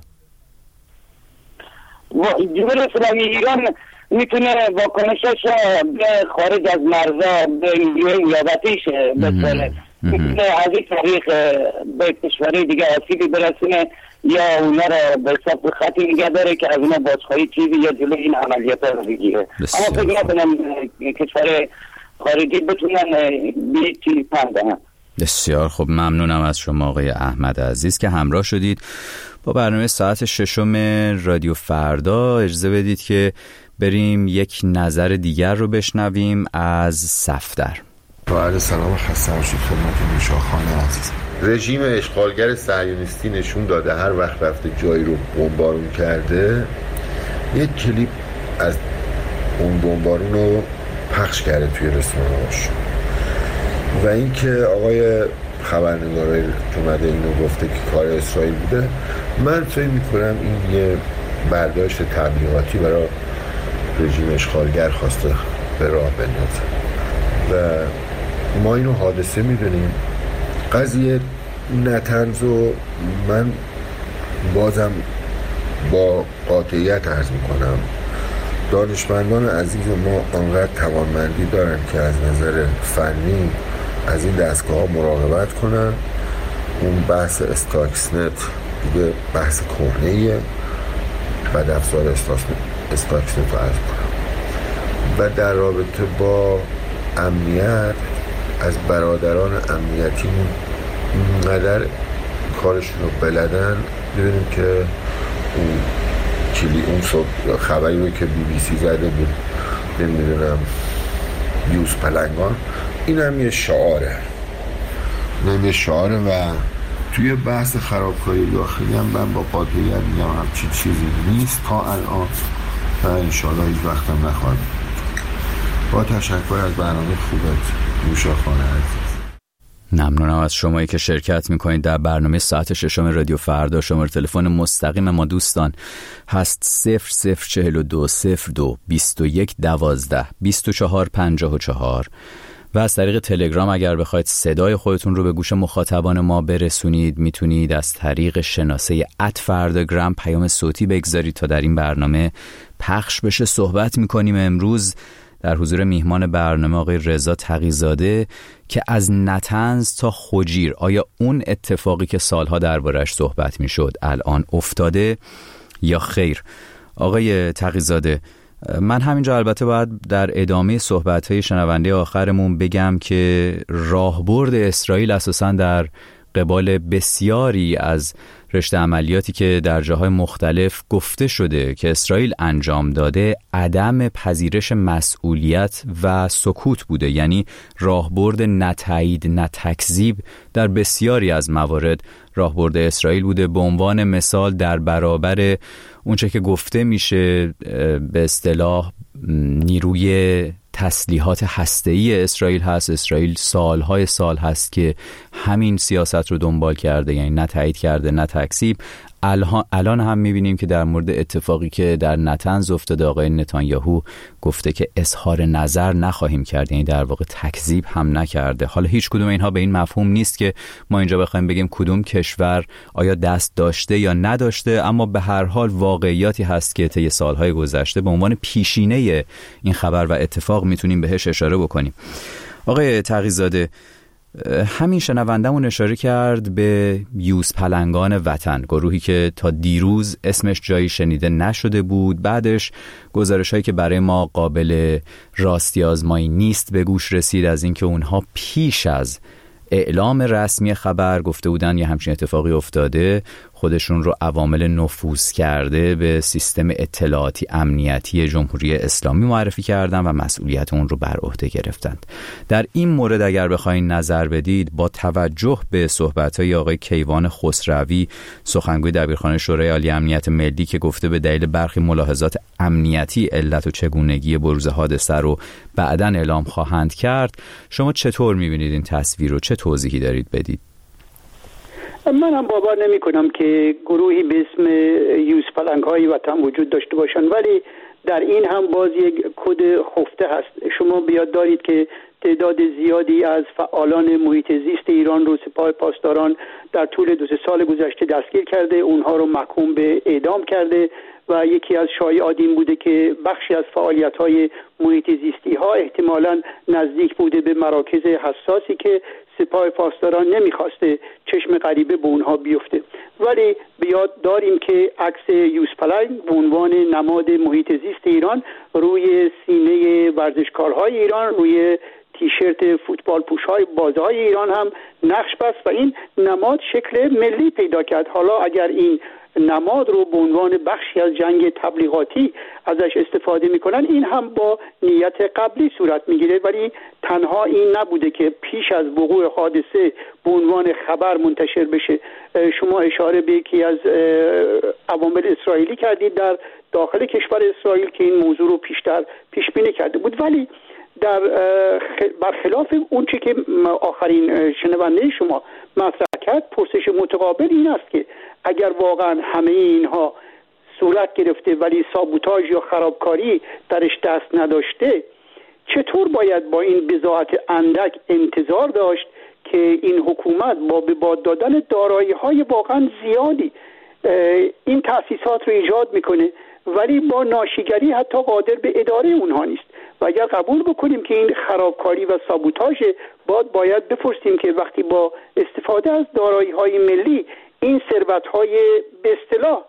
جمهوری اسلامی ایران میتونه واکنشش به خارج از مرزها به نیابتیش بسره، میتونه از این طریق به کشورهای دیگه آسیبی برسونه یا اونا را به سطح خطی نگه داره که از اونا بازخواهی چیزی یا جلوی این عملیات رو بگیره. اما فکر نکنم کشور خارجی بتونن به چیزی پند دهن. بسیار خب، ممنونم از شما آقای احمد عزیز که همراه شدید با برنامه ساعت 6 رادیو فردا. اجازه بدید که بریم یک نظر دیگر رو بشنویم از صفدر. با عرض سلام خسته باشید خدمت میشاخانه عزیز. رژیم اشغالگر صهیونیستی نشون داده هر وقت رفته جایی رو بمبارون کرده یک کلیپ از اون بمبارون رو پخش کرده توی رسانه‌هاش و اینکه آقای خبرنگارای که اومده اینو گفته که کار اسرائیل بوده، من فکر میکنم این یه برداشت تبلیغاتی برای رژیم اشغالگر خواسته به راه بندازه و ما اینو حادثه میدونیم. قضیه نتنز رو من بازم با قاطعیت عرض میکنم، دانشمندان عزیز ما انقدر توانمندی دارن که از نظر فنی از این دستگاه ها مراقبت کنن. اون بحث استاکسنت دیگه بحث کهنه‌ایه، بعد افزار استاکسنت رو عرض کنم. و در رابطه با امنیت از برادران امنیتیمون اینقدر کارشون رو بلدن، می‌بینیم که اون خبری رو که BBC زده بود، نمیدونم یوز پلنگان، این هم یه شعاره و توی بحث خرابکاری داخلی هم من با قاطعیت میگم همچین چیزی نیست تا الان و انشاءالله هیچ وقت هم نخواهد. با تشکر از برنامه خوبت موشا خانه عزیز. ممنونم از شمایی که شرکت میکنید در برنامه ساعت ششم رادیو فردا. شماره تلفن مستقیم ما دوستان هست 0042 02 21 12 24 54 و از طریق تلگرام اگر بخواید صدای خودتون رو به گوش مخاطبان ما برسونید میتونید از طریق شناسه @فرداگرام پیام صوتی بگذارید تا در این برنامه پخش بشه. صحبت میکنیم امروز در حضور میهمان برنامه آقای رضا تقی‌زاده که از نطنز تا خجیر آیا اون اتفاقی که سالها دربارش صحبت میشد الان افتاده یا خیر؟ آقای تقی‌زاده، من همینجا البته باید در ادامه صحبت‌های شنونده آخرمون بگم که راهبرد اسرائیل اساساً در قبال بسیاری از رشته عملیاتی که در جاهای مختلف گفته شده که اسرائیل انجام داده عدم پذیرش مسئولیت و سکوت بوده، یعنی راهبرد نه تایید نه تکذیب در بسیاری از موارد راهبرد اسرائیل بوده. به عنوان مثال در برابر اونچه که گفته میشه به اصطلاح نیروی تسلیحات هسته‌ای اسرائیل هست. اسرائیل سالهای سال هست که همین سیاست رو دنبال کرده، یعنی نه تایید کرده نه تکذیب. الان هم میبینیم که در مورد اتفاقی که در نطنز افتاده آقای نتانیاهو گفته که اظهار نظر نخواهیم کرد، یعنی در واقع تکذیب هم نکرده. حالا هیچ کدوم اینها به این مفهوم نیست که ما اینجا بخوایم بگیم کدوم کشور آیا دست داشته یا نداشته، اما به هر حال واقعیاتی هست که طی سالهای گذشته به عنوان پیشینه این خبر و اتفاق میتونیم بهش اشاره بکنیم. آقای تقی‌زاده، همین شنوندمون اشاره کرد به یوز پلنگان وطن، گروهی که تا دیروز اسمش جایی شنیده نشده بود. بعدش گزارش‌هایی که برای ما قابل راستی آزمایی نیست به گوش رسید از اینکه اونها پیش از اعلام رسمی خبر گفته بودن یه همچین اتفاقی افتاده، خودشون رو عوامل نفوذ کرده به سیستم اطلاعاتی امنیتی جمهوری اسلامی معرفی کردن و مسئولیت اون رو بر عهده گرفتند. در این مورد اگر بخواید نظر بدید با توجه به صحبت‌های آقای کیوان خسروی، سخنگوی دبیرخانه شورای عالی امنیت ملی، که گفته به دلیل برخی ملاحظات امنیتی علت و چگونگی بروز حادثه رو بعداً اعلام خواهند کرد، شما چطور می‌بینید این تصویر رو؟ چه توضیحی دارید بدید؟ من هم باور نمی کنم که گروهی به اسم یوز پلنگ های وطن وجود داشته باشند، ولی در این هم باز یک کد خفته هست. شما بیاد دارید که تعداد زیادی از فعالان محیط زیست ایران رو سپاه پاسداران در طول 2 سال گذشته دستگیر کرده، اونها رو محکوم به اعدام کرده و یکی از شایعات این بوده که بخشی از فعالیت‌های محیط زیستی ها احتمالاً نزدیک بوده به مراکز حساسی که سپاه پاسداران نمیخواسته چشم غریبه به اونها بیفته. ولی بیاد داریم که عکس یوز پلنگ به عنوان نماد محیط زیست ایران روی سینه ورزشکارهای ایران، روی تیشرت فوتبال پوش‌های بازهای ایران هم نقش بست و این نماد شکل ملی پیدا کرد. حالا اگر این نماد رو به عنوان بخشی از جنگ تبلیغاتی ازش استفاده میکنن، این هم با نیت قبلی صورت میگیره، ولی تنها این نبوده که پیش از وقوع حادثه به عنوان خبر منتشر بشه. شما اشاره به یکی از عوامل اسرائیلی کردید در داخل کشور اسرائیل که این موضوع رو پیشتر پیش بینی کرده بود، ولی در برخلاف اون چی که آخرین شنونده شما مطرح کرد، پرسش متقابل این است که اگر واقعا همه اینها صورت گرفته ولی سابوتاژ یا خرابکاری درش دست نداشته، چطور باید با این بضاعت اندک انتظار داشت که این حکومت با به باد دادن دارایی‌های واقعا زیادی این تأسیسات رو ایجاد میکنه ولی با ناشیگری حتی قادر به اداره اونها نیست؟ و اگر قبول بکنیم که این خرابکاری و سابوتاژ، باید بپرسیم که وقتی با استفاده از دارایی‌های ملی این ثروت‌های به اصطلاح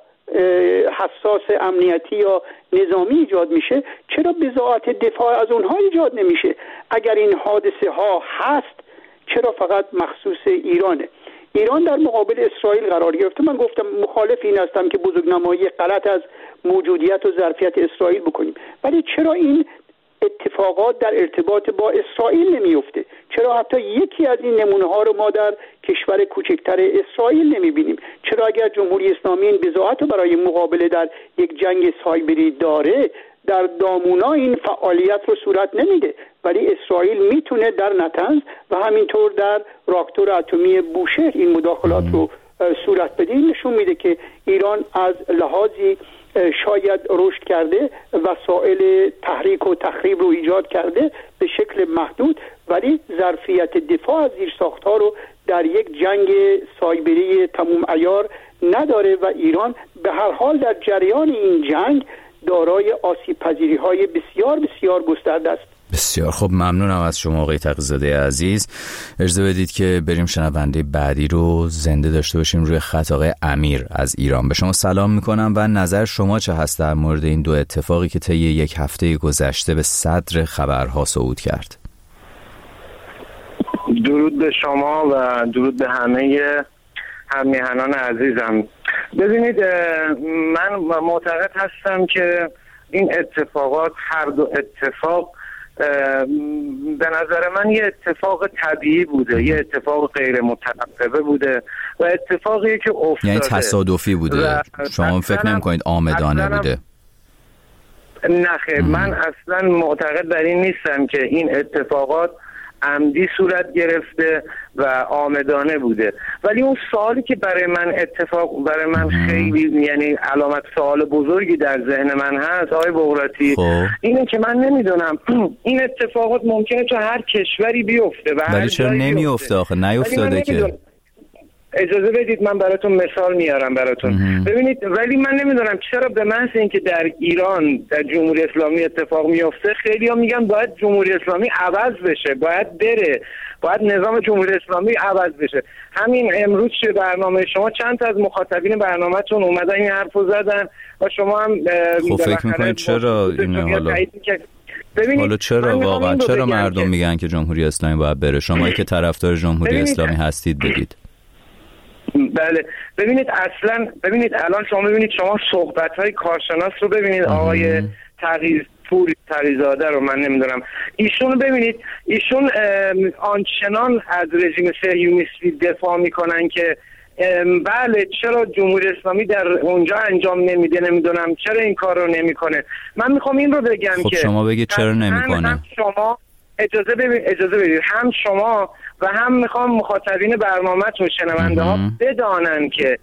حساس امنیتی یا نظامی ایجاد میشه، چرا بضاعت دفاع از اونها ایجاد نمیشه؟ اگر این حادثه ها هست چرا فقط مخصوص ایرانه؟ ایران در مقابل اسرائیل قرار گرفته. من گفتم مخالف این هستم که بزرگنمایی غلط از موجودیت و ظرفیت اسرائیل بکنیم، ولی چرا این اتفاقات در ارتباط با اسرائیل نمیفته؟ چرا حتی یکی از این نمونه ها رو ما در کشور کوچکتر اسرائیل نمیبینیم؟ چرا اگر جمهوری اسلامی این بضاعت رو برای مقابله در یک جنگ سایبری داره، در دامونا این فعالیت رو صورت نمیده، ولی اسرائیل میتونه در نتنز و همینطور در راکتور اتمی بوشهر این مداخلات رو صورت بده؟ این نشون میده که ایران از لحاظی شاید رشد کرده، وسایل تحریک و تخریب رو ایجاد کرده به شکل محدود، ولی ظرفیت دفاع از زیرساخت‌ها رو در یک جنگ سایبری تمام عیار نداره و ایران به هر حال در جریان این جنگ دارای آسیب پذیری‌های بسیار بسیار گسترده است. بسیار خب، ممنونم از شما آقای تقی‌زاده عزیز. اجازه بدید که بریم شنونده بعدی رو زنده داشته باشیم روی خط. آقای امیر از ایران، به شما سلام میکنم و نظر شما چه هست در مورد این دو اتفاقی که طی یک هفته گذشته به صدر خبرها صعود کرد؟ درود به شما و درود به همه هم‌میهنان عزیزم. ببینید، من معتقد هستم که این اتفاقات، هر دو اتفاق به نظر من یه اتفاق طبیعی بوده، یه اتفاق غیر متوقعه بوده و اتفاقی که افتاده، یعنی تصادفی بوده. شما فکر نمی‌کنید عامدانه بوده؟ نه خیر، من اصلا معتقد بر این نیستم که این اتفاقات عمدی صورت گرفته و عامدانه بوده، ولی اون سوالی که برای من خیلی، یعنی علامت سوال بزرگی در ذهن من هست آقای بغراتی، اینه که من نمیدونم این اتفاقات ممکنه تو هر کشوری بیفته و ولی چرا نمیفته؟ آخه نیفتاده که. اجازه بدید من براتون مثال میارم براتون. ببینید، ولی من نمیدونم چرا به محض اینکه در ایران، در جمهوری اسلامی اتفاق میفته، خیلی‌ها میگن باید جمهوری اسلامی عوض بشه، باید بره، باید نظام جمهوری اسلامی عوض بشه. همین امروز چه برنامه شما چند تا از مخاطبین برنامه‌تون اومدن این حرفو زدن و شما هم خب فکر می‌کنید چرا این حالا چرا واقعا چرا مردم میگن که جمهوری اسلامی باید بره؟ شما که طرفدار جمهوری اسلامی هستید بگید. بله، ببینید الان شما ببینید، شما صحبت‌های کارشناس رو ببینید، آقای تقی‌زاده رو من نمیدونم، ایشون ببینید، ایشون آنچنان از رژیم صهیونیستی دفاع میکنن که بله چرا جمهوری اسلامی در اونجا انجام نمیده، نمیدونم چرا این کار رو نمیکنه. من میخوام این رو بگم خب که شما بگید چرا نمیکنه. شما اجازه بدید، هم شما و هم میخوام مخاطبین برنامه‌تون، شنونده ها بدانن که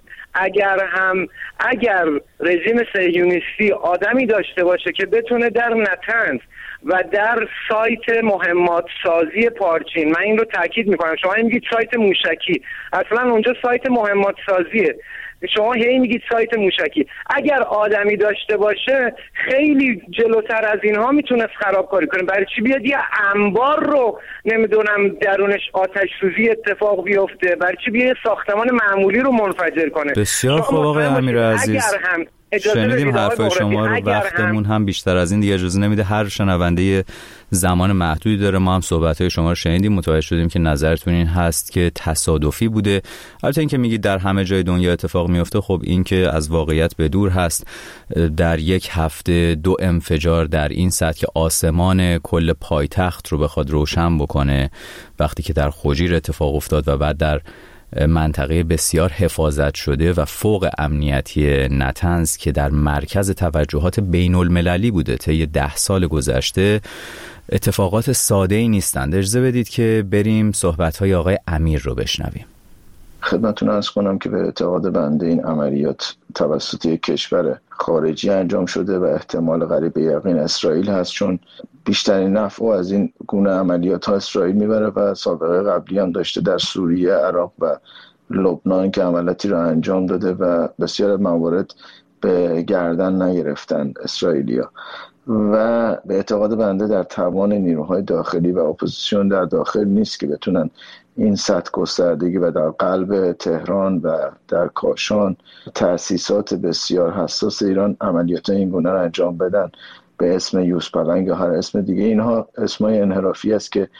اگر رژیم صهیونیستی آدمی داشته باشه که بتونه در نتنز و در سایت مهمات سازی پارچین، من این رو تاکید میکنم، شما میگید سایت موشکی، اصلا اونجا سایت مهمات سازیه، شما هی میگید سایت موشکی. اگر آدمی داشته باشه خیلی جلوتر از اینها میتونست خرابکاری کنه. برای چی بیاد یه انبار رو نمیدونم درونش آتش سوزی اتفاق بیفته؟ برای چی بیاد ساختمان معمولی رو منفجر کنه؟ بسیار خوب آقای امیر عزیز، شنیدیم حرفای شما رو. وقتمون هم بیشتر از این دیگه اجازه نمیده. هر شنونده زمان محدودی داره. ما هم صحبت‌های شما رو شنیدیم، متوجه شدیم که نظرتون این هست که تصادفی بوده. البته این که میگید در همه جای دنیا اتفاق میفته، خب این که از واقعیت به دور هست. در یک هفته 2 انفجار در این سطح که آسمان کل پایتخت رو بخواد روشن بکنه، وقتی که در خوجیر اتفاق افتاد و بعد در منطقه بسیار حفاظت شده و فوق امنیتی نتنز که در مرکز توجهات بین المللی بوده طی 10 سال گذشته، اتفاقات ساده‌ای نیستند. اجازه بدید که بریم صحبت‌های آقای امیر رو بشنویم. خدمتتون عرض کنم که به اعتقاد بنده این عملیات توسط یک کشور خارجی انجام شده و احتمال قریب به یقین اسرائیل هست، چون بیشترین نفع از این گونه عملیات ها اسرائیل میبره و سابقه قبلی هم داشته در سوریه، عراق و لبنان که عملیاتی را انجام داده و بسیار موارد به گردن نگرفتن اسرائیلیا. و به اعتقاد بنده در توان نیروهای داخلی و اپوزیسیون در داخل نیست که بتونن این سطح گستردگی و در قلب تهران و در کاشان تأسیسات بسیار حساس ایران عملیات این گونه را انجام بدن به اسم یوز پلنگ یا هر اسم دیگه. اینها اسمای انحرافی است که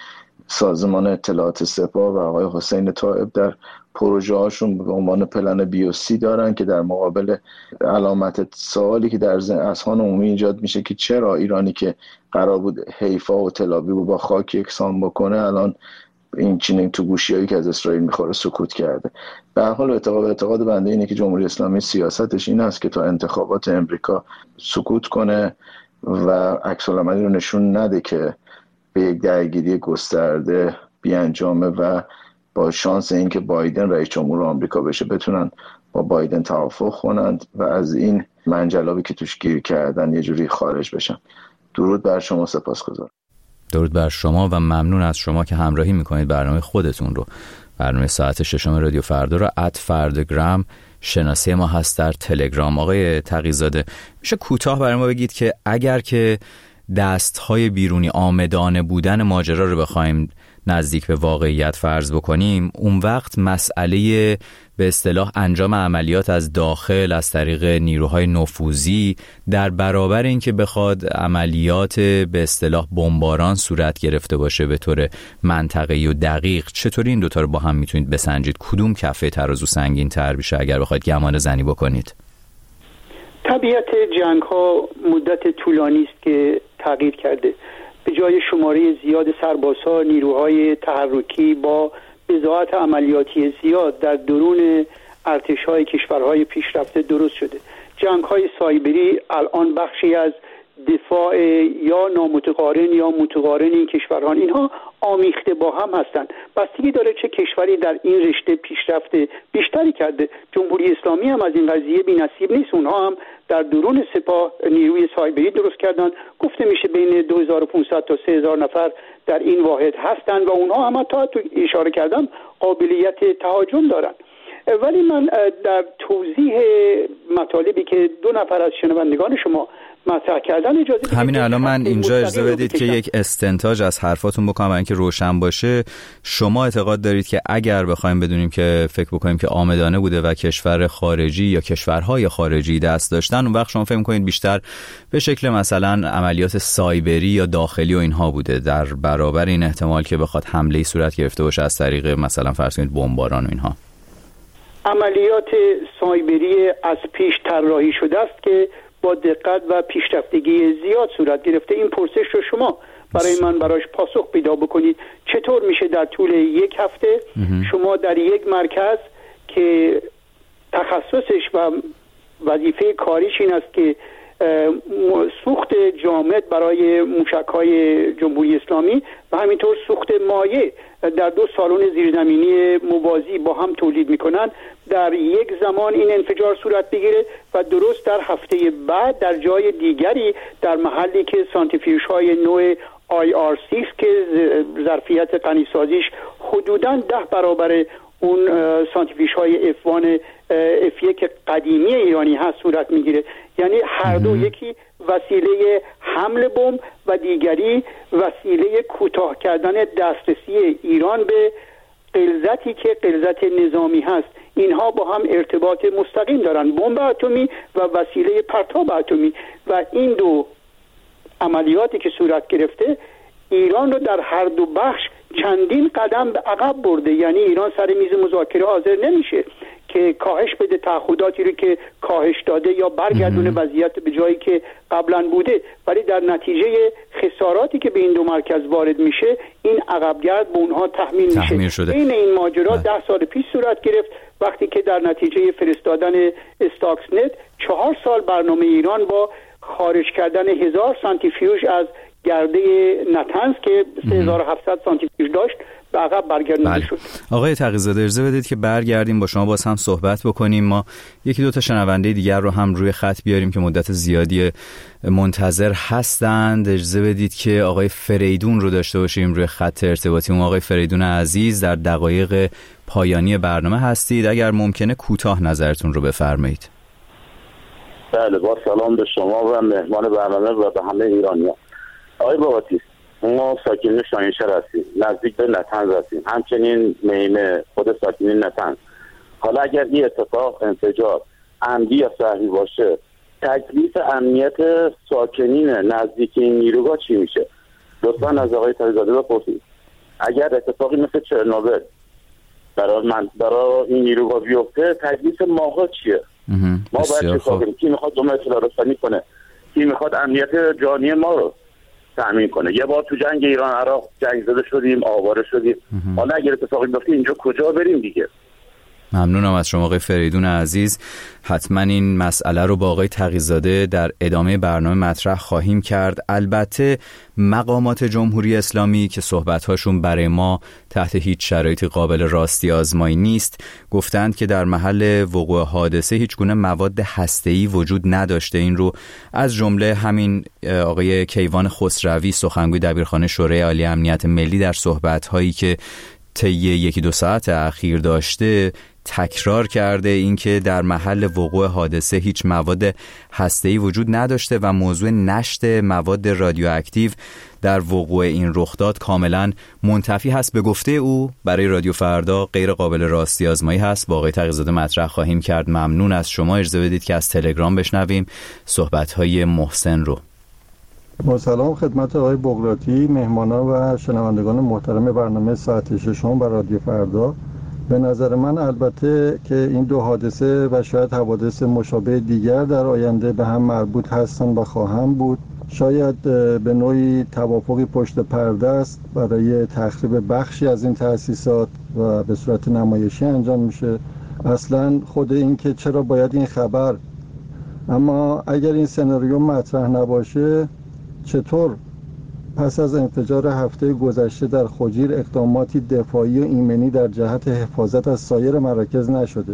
سازمان اطلاعات سپاه و آقای حسین طائب در پروژه هاشون به عنوان پلن بیوسی دارن که در مقابل علامت سوالی که در اذهان عمومی ایجاد میشه که چرا ایرانی که قرار بود حیفا و تل‌آویو رو با خاک یکسان بکنه الان این چنین تو گوشیایی که از اسرائیل میخوره سکوت کرده. به هر حال اعتقاد بنده اینه که جمهوری اسلامی سیاستش این است که تا انتخابات امریکا سکوت کنه و عکس العملی رو نشون نده که به یک درگیری گسترده بیانجامه و با شانس اینکه بایدن رئیس جمهور آمریکا بشه بتونن با بایدن توافق کنند و از این منجلابی که توش گیر کردن یه جوری خارج بشن. درود بر شما، سپاسگزارم. درود بر شما و ممنون از شما که همراهی میکنید برنامه خودتون رو. برنامه ساعت 6 رادیو فردا رو @فرداگرام شناسه ما هست در تلگرام. آقای تقی‌زاده میشه کوتاه برای ما بگید که اگر که دستهای بیرونی آمدانه بودن ماجرا رو بخوایم نزدیک به واقعیت فرض بکنیم، اون وقت مسئله به اصطلاح انجام عملیات از داخل از طریق نیروهای نفوذی در برابر این که بخواد عملیات به اصطلاح بمباران صورت گرفته باشه به طور منطقه‌ای و دقیق، چطوری این دوتا رو با هم میتونید بسنجید؟ کدوم کفه ترازو سنگین تر میشه اگر بخواید گمان زنی بکنید؟ طبیعت جنگ ها مدت طولانی است که تغییر کرده. به جای شماره زیاد سربازها، نیروهای تحرکی با بضاعت عملیاتی زیاد در درون ارتش‌های کشورهای پیشرفته درست شده. جنگ‌های سایبری الان بخشی از دفاع یا نامتقارن یا متقارن این کشورها، اینها آمیخته با هم هستند. بستگی داره چه کشوری در این رشته پیشرفت بیشتری کرده. جمهوری اسلامی هم از این قضیه بی‌نصیب نیست. اونها هم در درون سپاه نیروی سایبری درست کردن. گفته میشه بین 2500 تا 3000 نفر در این واحد هستند و اونها هم تا اشاره کردم قابلیت تهاجم دارن. ولی من در توضیح مطالبی که 2 نفر از شنوندگان شما مطرح کردن اجازه همین الان من اینجا اجازه بدید که یک استنتاج از حرفاتون بکنم برای اینکه روشن باشه. شما اعتقاد دارید که اگر بخوایم بدونیم که فکر بکنیم که آمدانه بوده و کشور خارجی یا کشورهای خارجی دست داشتن، اون وقت شما فکر می‌کنید بیشتر به شکل مثلا عملیات سایبری یا داخلی و اینها بوده در برابر این احتمال که بخواد حمله‌ای صورت گرفته باشه از طریق مثلا فرض کنید بمباران و اینها؟ عملیات سایبری از پیش طراحی شده است که با دقت و پیشرفتگی زیاد صورت گرفته. این پرسش رو شما براش پاسخ پیدا بکنید. چطور میشه در طول یک هفته شما در یک مرکز که تخصصش و وظیفه کاریش این است که سوخت جامد برای موشک‌های جمهوری اسلامی و همینطور سوخت مایع در 2 سالن زیرزمینی موازی با هم تولید میکنن، در یک زمان این انفجار صورت بگیره و درست در هفته بعد در جای دیگری در محلی که سانتریفیوژهای نوع IRC که ظرفیت غنیسازیش حدوداً 10 برابر اون سانتریفیوژهای F1 قدیمی ایرانی هست صورت میگیره. یعنی هر دو، یکی وسیله حمل بمب و دیگری وسیله کوتاه کردن دسترسی ایران به غلظتی که غلظت نظامی هست. اینها با هم ارتباط مستقیم دارن، بمب اتمی و وسیله پرتاب اتمی، و این دو عملیاتی که صورت گرفته ایران رو در هر دو بخش چندین قدم به عقب برده. یعنی ایران سر میز مذاکره حاضر نمیشه که کاهش بده تعهداتی رو که کاهش داده یا برگردونه وضعیت به جایی که قبلا بوده، ولی در نتیجه خساراتی که به این دو مرکز وارد میشه این عقبگرد به اونها تحمیل میشه. این ماجرا 10 سال پیش صورت گرفت وقتی که در نتیجه فرستادن استاکسنت 4 سال برنامه ایران با خارج کردن 1000 سانتریفیوژ از گرده نتنز که 3700 سانتریفیوژ داشت به عقب برگردونده شد. آقای تقی‌زاده اجازه بدید که برگردیم با شما باز هم صحبت بکنیم. ما 1-2 تا شنونده دیگر رو هم روی خط بیاریم که مدت زیادی منتظر هستند. اجازه بدید که آقای فریدون رو داشته باشیم روی خط ارتباطی. آقای فریدون عزیز، در دقایق پایانی برنامه هستید، اگر ممکنه کوتاه نظرتون رو بفرمایید. بله، با سلام به شما و مهمان برنامه و به همه ایرانیان. آقای بابتی، ما ساکنین شاهینشهر هستیم، نزدیک به نتنز هستیم، همچنین میمه خود ساکنین نتنز. حالا اگر این اتفاق انفجار عمدی یا صحیح باشه، تکلیف امنیت ساکنین نزدیک این نیروگاه چی میشه؟ لطفا از آقای تقی‌زاده بپرسید. اگر اتفاقی مثل چرنوبل برای این نیروگاه بیفته تکلیف ماها چیه؟ ما باید چه کار کنیم؟ کی میخواد جامعه اطلاع رسانی کنه؟ کی میخواد امنیت جانی ما رو تأمین کنه؟ یه بار تو جنگ ایران عراق جنگ زده شدیم، آواره شدیم. حالا اگر اتفاقی بیفته اینجا کجا بریم دیگه؟ ممنونم از شما آقای فریدون عزیز. حتما این مسئله رو با آقای تقی‌زاده در ادامه برنامه مطرح خواهیم کرد. البته مقامات جمهوری اسلامی که صحبت‌هاشون برای ما تحت هیچ شرایطی قابل راستی آزمایی نیست، گفتند که در محل وقوع حادثه هیچ گونه مواد هسته‌ای وجود نداشته. این رو از جمله همین آقای کیوان خسروی سخنگوی دبیرخانه شورای عالی امنیت ملی در صحبت‌هایی که طی 1-2 ساعت اخیر داشته تکرار کرده، اینکه در محل وقوع حادثه هیچ مواد هسته‌ای وجود نداشته و موضوع نشت مواد رادیواکتیو در وقوع این رخداد کاملا منتفی هست. به گفته او برای رادیو فردا غیر قابل راستی آزمایی هست. با آقای تقی‌زاده مطرح خواهیم کرد. ممنون از شما. اجازه بدید که از تلگرام بشنویم صحبت‌های محسن رو. با سلام خدمت آقای بغراتی، مهمانا و شنوندگان محترم برنامه ساعت 6 بر رادیو فردا. به نظر من البته که این دو حادثه و شاید حوادث مشابه دیگر در آینده به هم مربوط هستند و خواهند بود. شاید به نوعی توافقی پشت پرده است برای تخریب بخشی از این تأسیسات و به صورت نمایشی انجام میشه. اصلا خود این که چرا باید این خبر، اما اگر این سناریو مطرح نباشه چطور پس از انفجار هفته گذشته در خجیر اقداماتی دفاعی و ایمنی در جهت حفاظت از سایر مراکز نشده؟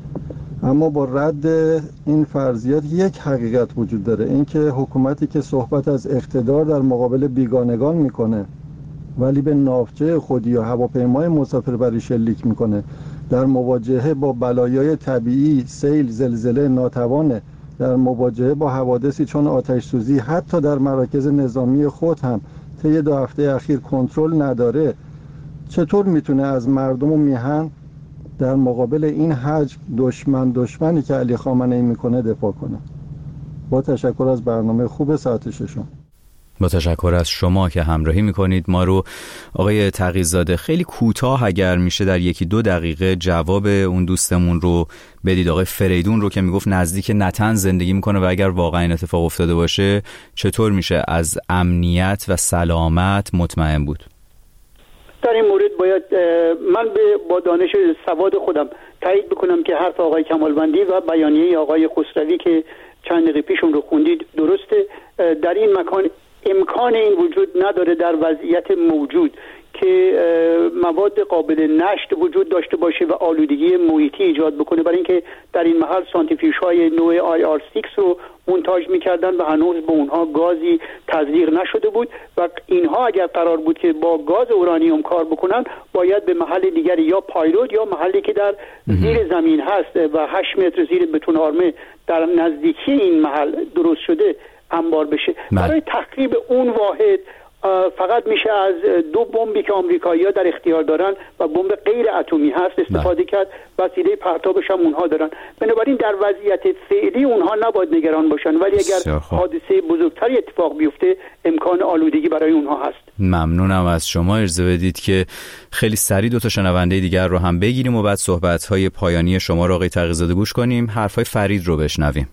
اما با رد این فرضیات یک حقیقت وجود داره، اینکه حکومتی که صحبت از اقتدار در مقابل بیگانگان میکنه ولی به ناوچه خودی یا هواپیمای مسافربری شلیک میکنه، در مواجهه با بلایای طبیعی، سیل، زلزله ناتوانه، در مواجهه با حوادثی چون آتش سوزی حتی در مراکز نظامی خود هم طی 2 هفته اخیر کنترل نداره. چطور میتونه از مردم و میهن در مقابل این حجم دشمنی که علی خامنه‌ای میکنه دفاع کنه؟ با تشکر از برنامه خوب ساعت 6. با تشکر از شما که همراهی میکنید ما رو. آقای تقی‌زاده خیلی کوتاه اگر میشه در 1-2 دقیقه جواب اون دوستمون رو بدید، آقای فریدون رو که میگفت نزدیک نطنز زندگی میکنه و اگر واقعا این اتفاق افتاده باشه چطور میشه از امنیت و سلامت مطمئن بود؟ در این مورد باید من با دانش سواد خودم تایید بکنم که حرف آقای کمالوندی و بیانیه آقای خسروی که چند دقیقه پیشون رو خوندید درسته. در این مکان امکان این وجود نداره در وضعیت موجود که مواد قابل نشت وجود داشته باشه و آلودگی محیطی ایجاد بکنه، برای اینکه در این محل سانتریفیوژهای نوع IR6 رو مونتاژ میکردن و هنوز به اونها گازی تزریق نشده بود و اینها اگر قرار بود که با گاز اورانیوم کار بکنن باید به محل دیگری یا پایلوت یا محلی که در زیر زمین هست و 8 متر زیر بتون‌آرمه در نزدیکی این محل درست شده انبار بشه. برای تخریب اون واحد فقط میشه از 2 بمبی که آمریکایی‌ها در اختیار دارن و بمب غیر اتمی هست استفاده کرد، وسیله پرتابش هم اونها دارن. بنابراین در وضعیت فعلی اونها نباید نگران باشن، ولی اگر حادثه بزرگتری اتفاق بیفته امکان آلودگی برای اونها هست. ممنونم از شما. اجازه بدید که خیلی سریع 2 تا شنونده دیگر رو هم بگیریم و بعد صحبت‌های پایانی شما رو آقای تقی‌زاده گوش کنیم. حرفای فرید رو بشنویم.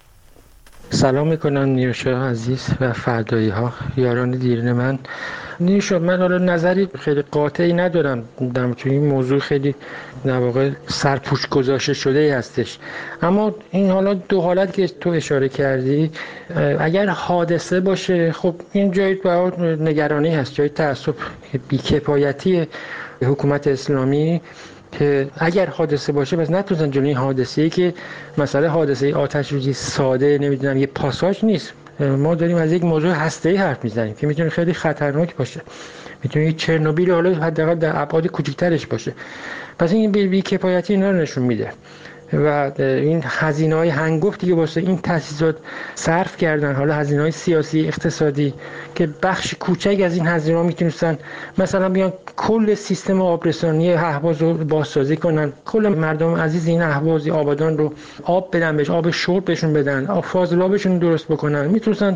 سلام میکنم نیوشا عزیز و فردایی ها، یاران دیرین من. نیوشا، من حالا نظری خیلی قاطعی ندارم در این موضوع، خیلی در واقع سرپوش گذاشته شده هستش، اما این حالا 2 حالت که تو اشاره کردی، اگر حادثه باشه خب این جای نگرانی هست، جای تأسف، بی‌کفایتی حکومت اسلامی که اگر حادثه باشه بس نتونن جلوی حادثه‌ای که مثلا حادثه آتش سوزی ساده نمیدونم یه پاساژ نیست، ما داریم از یک موضوع هسته‌ای حرف میزنیم که میتونه خیلی خطرناک باشه، میتونه یه چرنوبیل حالا حداقل در ابعاد کوچکترش باشه. پس این بی‌کفایتی اینا رو نشون میده و این هزینه‌های هنگفتی که واسه این تأسیسات صرف کردن، حالا هزینه‌های سیاسی اقتصادی که بخش کوچک از این هزینه‌ها میتونستن مثلا بیان کل سیستم آبرسانی اهواز رو بازسازی کنن، کل مردم عزیز این اهواز آبادان رو آب بدن، بهش آب شرب بهشون بدن، فاضلابشون درست بکنن، میتونستن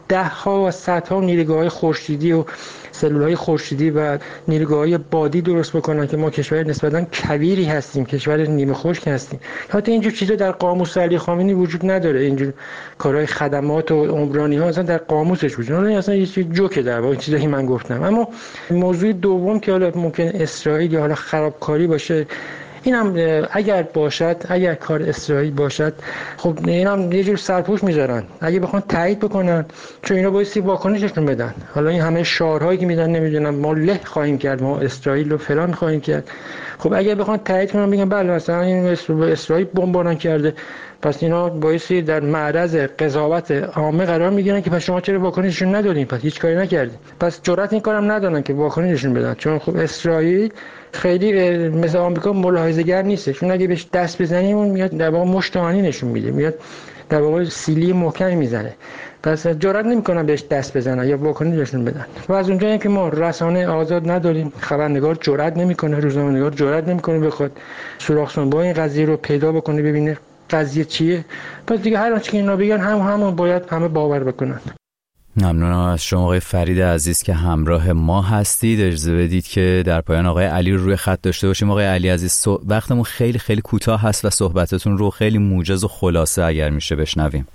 ده‌ها و صدها نیروگاه‌های خورشیدی و سلول‌های خورشیدی و نیروگاه‌های بادی درست بکنن که ما کشور نسبتاً کبیری هستیم، کشور نیمه خشک هستیم. حتی اینجور چیزا در قاموس علی خامنه‌ای وجود نداره. اینجور کارهای خدمات و عمرانی‌ها اصلا در قاموسش وجود نداره. اصلا یه چیز جوکه در واقع چیزایی من گفتم. اما موضوع دوم که حالا ممکن اسرائیل یا حالا خرابکاری باشه، اینم اگر باشد، اگر کار اسرائیل باشد، خب اینم یه جور سرپوش میذارن. اگه بخوان تایید بکنن، چون اینا بایستی واکنششون بدن. حالا این همه شعارهایی که میدن، نمیدونم ما له خواهیم کرد، ما اسرائیل رو فلان خواهیم کرد. خب اگه بخوان تایید کنن بگن بله مثلا این اسرائیل بمباران کرده، پس اینا بایستی در معرض قضاوت عامه قرار میگیرن که پس شما چرا واکنششون ندادین، پس هیچ کاری نکردین. پس جرأت این کارم ندارن که واکنششون بدن، چون خب اسرائیل خیلی مثل آمریکا ملاحظه‌گر نیست. چون اگه بهش دست بزنیم اون میاد در واقع مشت آهنی نشون میده، میاد در واقع سیلی محکمی میزنه. پس جرئت نمیکنن بهش دست بزنن یا واکنششون بدن. و از اونجایی که ما رسانه آزاد نداریم، خبرنگار جرئت نمیکنه، روزنامه‌نگار جرئت نمیکنه بخواد سوراخ سنبا این قضیه رو پیدا بکنه ببینه قضیه چیه. پس دیگه هر آنچه که اینا بگن همون باید همه باور بکنن. ممنونم از شما آقای فرید عزیز که همراه ما هستید. اجازه بدید که در پایان آقای علی رو روی خط داشته باشیم. آقای علی عزیز، وقتمون خیلی خیلی کوتاه هست و صحبتتون رو خیلی موجز و خلاصه اگر میشه بشنویم.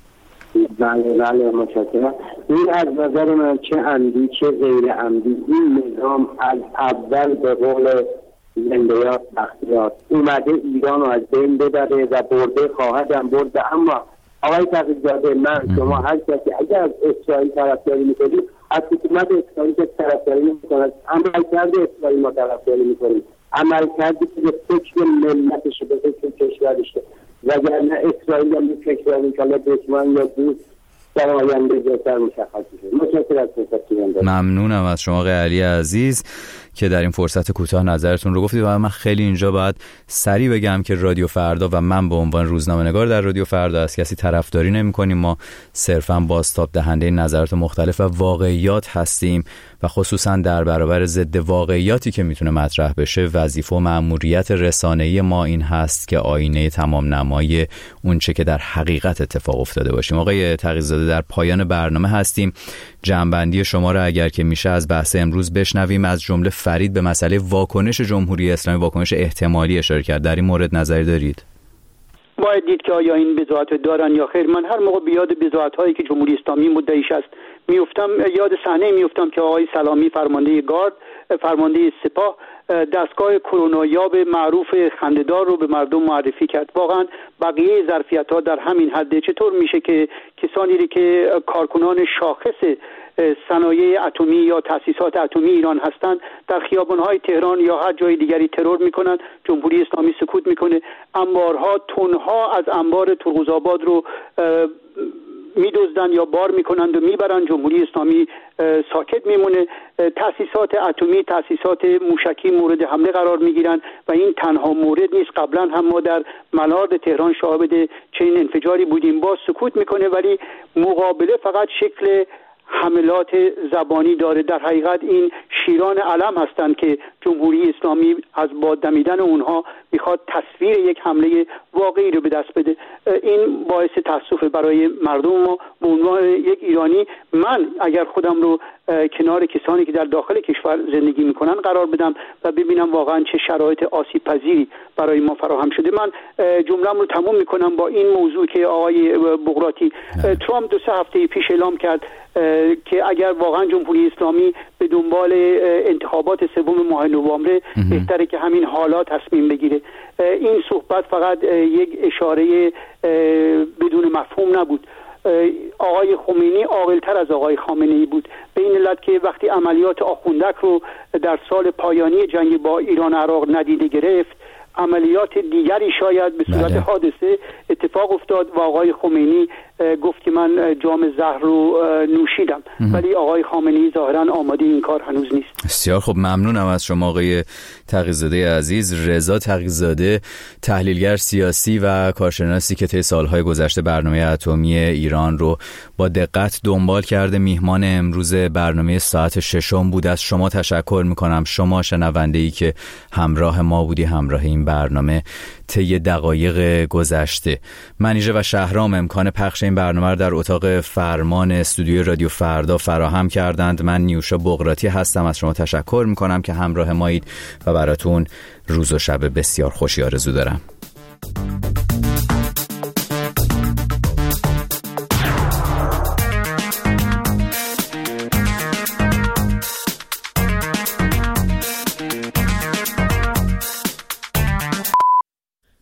بله متشکرم. این از نظر من چه عمدی چه غیر عمدی این نظام از اول به قول زنده‌یاد بختیار اومده ایران رو از بین ببره و برده خواهدم برده. اما آقای تقی‌زاده، من شما هر کسی اگر از اسرائیل طرفداری می‌کنید، از حکومت اسرائیل که طرفداری نمی‌کند، عملکرد اسرائیل ما طرفداری می‌کنیم، عملکردی که به فکر ملتش به فکر کشورش، وگرنه اسرائیل هم به کشور انشاءالله دشمن یا دوست در آینده بهتر مشخص میشه. متشکرم از فرصتی. ممنونم از شما آقای علی عزیز که در این فرصت کوتاه نظرتون رو گفتید. و من خیلی اینجا باید سریع بگم که رادیو فردا و من به عنوان روزنامه‌نگار در رادیو فردا از کسی طرفداری نمی‌کنیم. ما صرفاً بازتاب دهنده نظرات مختلف و واقعیات هستیم و خصوصاً در برابر ضد واقعیاتی که میتونه مطرح بشه، وظیفه و مأموریت رسانه‌ای ما این هست که آینه تمام نمای اون چه که در حقیقت اتفاق افتاده باشیم. آقای تقی‌زاده، در پایان برنامه هستیم. جمع‌بندی شما را اگر که میشه از بحث امروز بشنویم. از جمله فرید به مسئله واکنش جمهوری اسلامی، واکنش احتمالی اشاره کرد. در این مورد نظری دارید؟ باید دید که آیا این بضاعت دارن یا خیر. من هر موقع به یاد بضاعت‌هایی که جمهوری اسلامی مدعیش است میافتم، یاد صحنه میافتم که آقای سلامی فرمانده گارد، فرمانده سپاه، دستگاه کرونایاب معروف خنده‌دار رو به مردم معرفی کرد. واقعا بقیه ظرفیت‌ها در همین حده. چطور میشه که کسانی که کارکنان شاخص صنایع اتمی یا تأسیسات اتمی ایران هستند در خیابان‌های تهران یا هر جای دیگری ترور میکنن، جمهوری اسلامی سکوت میکنه، انبارها تنها از انبار ترقوزآباد رو میدزدن یا بار میکنند و میبرن، جمهوری اسلامی ساکت میمونه. تأسیسات اتمی، تأسیسات موشکی مورد حمله قرار میگیرن و این تنها مورد نیست. قبلا هم ما در ملارد تهران شاهد چنین انفجاری بودیم، باز سکوت میکنه، ولی مقابله فقط شکل حملات زبانی داره. در حقیقت این شیران علم هستند که جمهوری اسلامی از باد دمیدن اونها میخواد تصویر یک حمله واقعی رو به دست بده. این باعث تأسف برای مردم ما. به عنوان یک ایرانی، من اگر خودم رو کنار کسانی که در داخل کشور زندگی میکنن قرار بدم و ببینم واقعا چه شرایط آسیب پذیری برای ما فراهم شده، من جمله‌ام رو تموم میکنم با این موضوع که آقای بغراتی، ترامپ 2-3 هفته پیش اعلام کرد که اگر واقعا جمهوری اسلامی به دنبال انتخابات 3 ماه نوامبر، بهتره که همین حالا تصمیم بگیره. این صحبت فقط یک اشاره بدون مفهوم نبود. آقای خمینی عاقل‌تر از آقای خامنه‌ای بود، به این علت که وقتی عملیات آخوندک رو در سال پایانی جنگ با ایران عراق ندیده گرفت، عملیات دیگری شاید به صورت حادثه اتفاق افتاد و آقای خمینی گفت که من جام زهر رو نوشیدم، ولی آقای خامنه‌ای ظاهراً آماده این کار هنوز نیست. بسیار خب، ممنونم از شما آقای تقی‌زاده عزیز. رضا تقی‌زاده، تحلیلگر سیاسی و کارشناسی که طی سالهای گذشته برنامه اتمی ایران رو با دقت دنبال کرده، میهمان امروز برنامه ساعت 6 بود. از شما تشکر میکنم، شما شنونده‌ای که همراه ما بودی، همراه این برنامه طی دقایق گذشته. منیژه و شهرام امکان پخش این برنامه رو در اتاق فرمان استودیوی رادیو فردا فراهم کردند. من نیوشا بقراتی هستم، از شما تشکر میکنم که همراه مایید و براتون روز و شب بسیار خوشی آرزو دارم.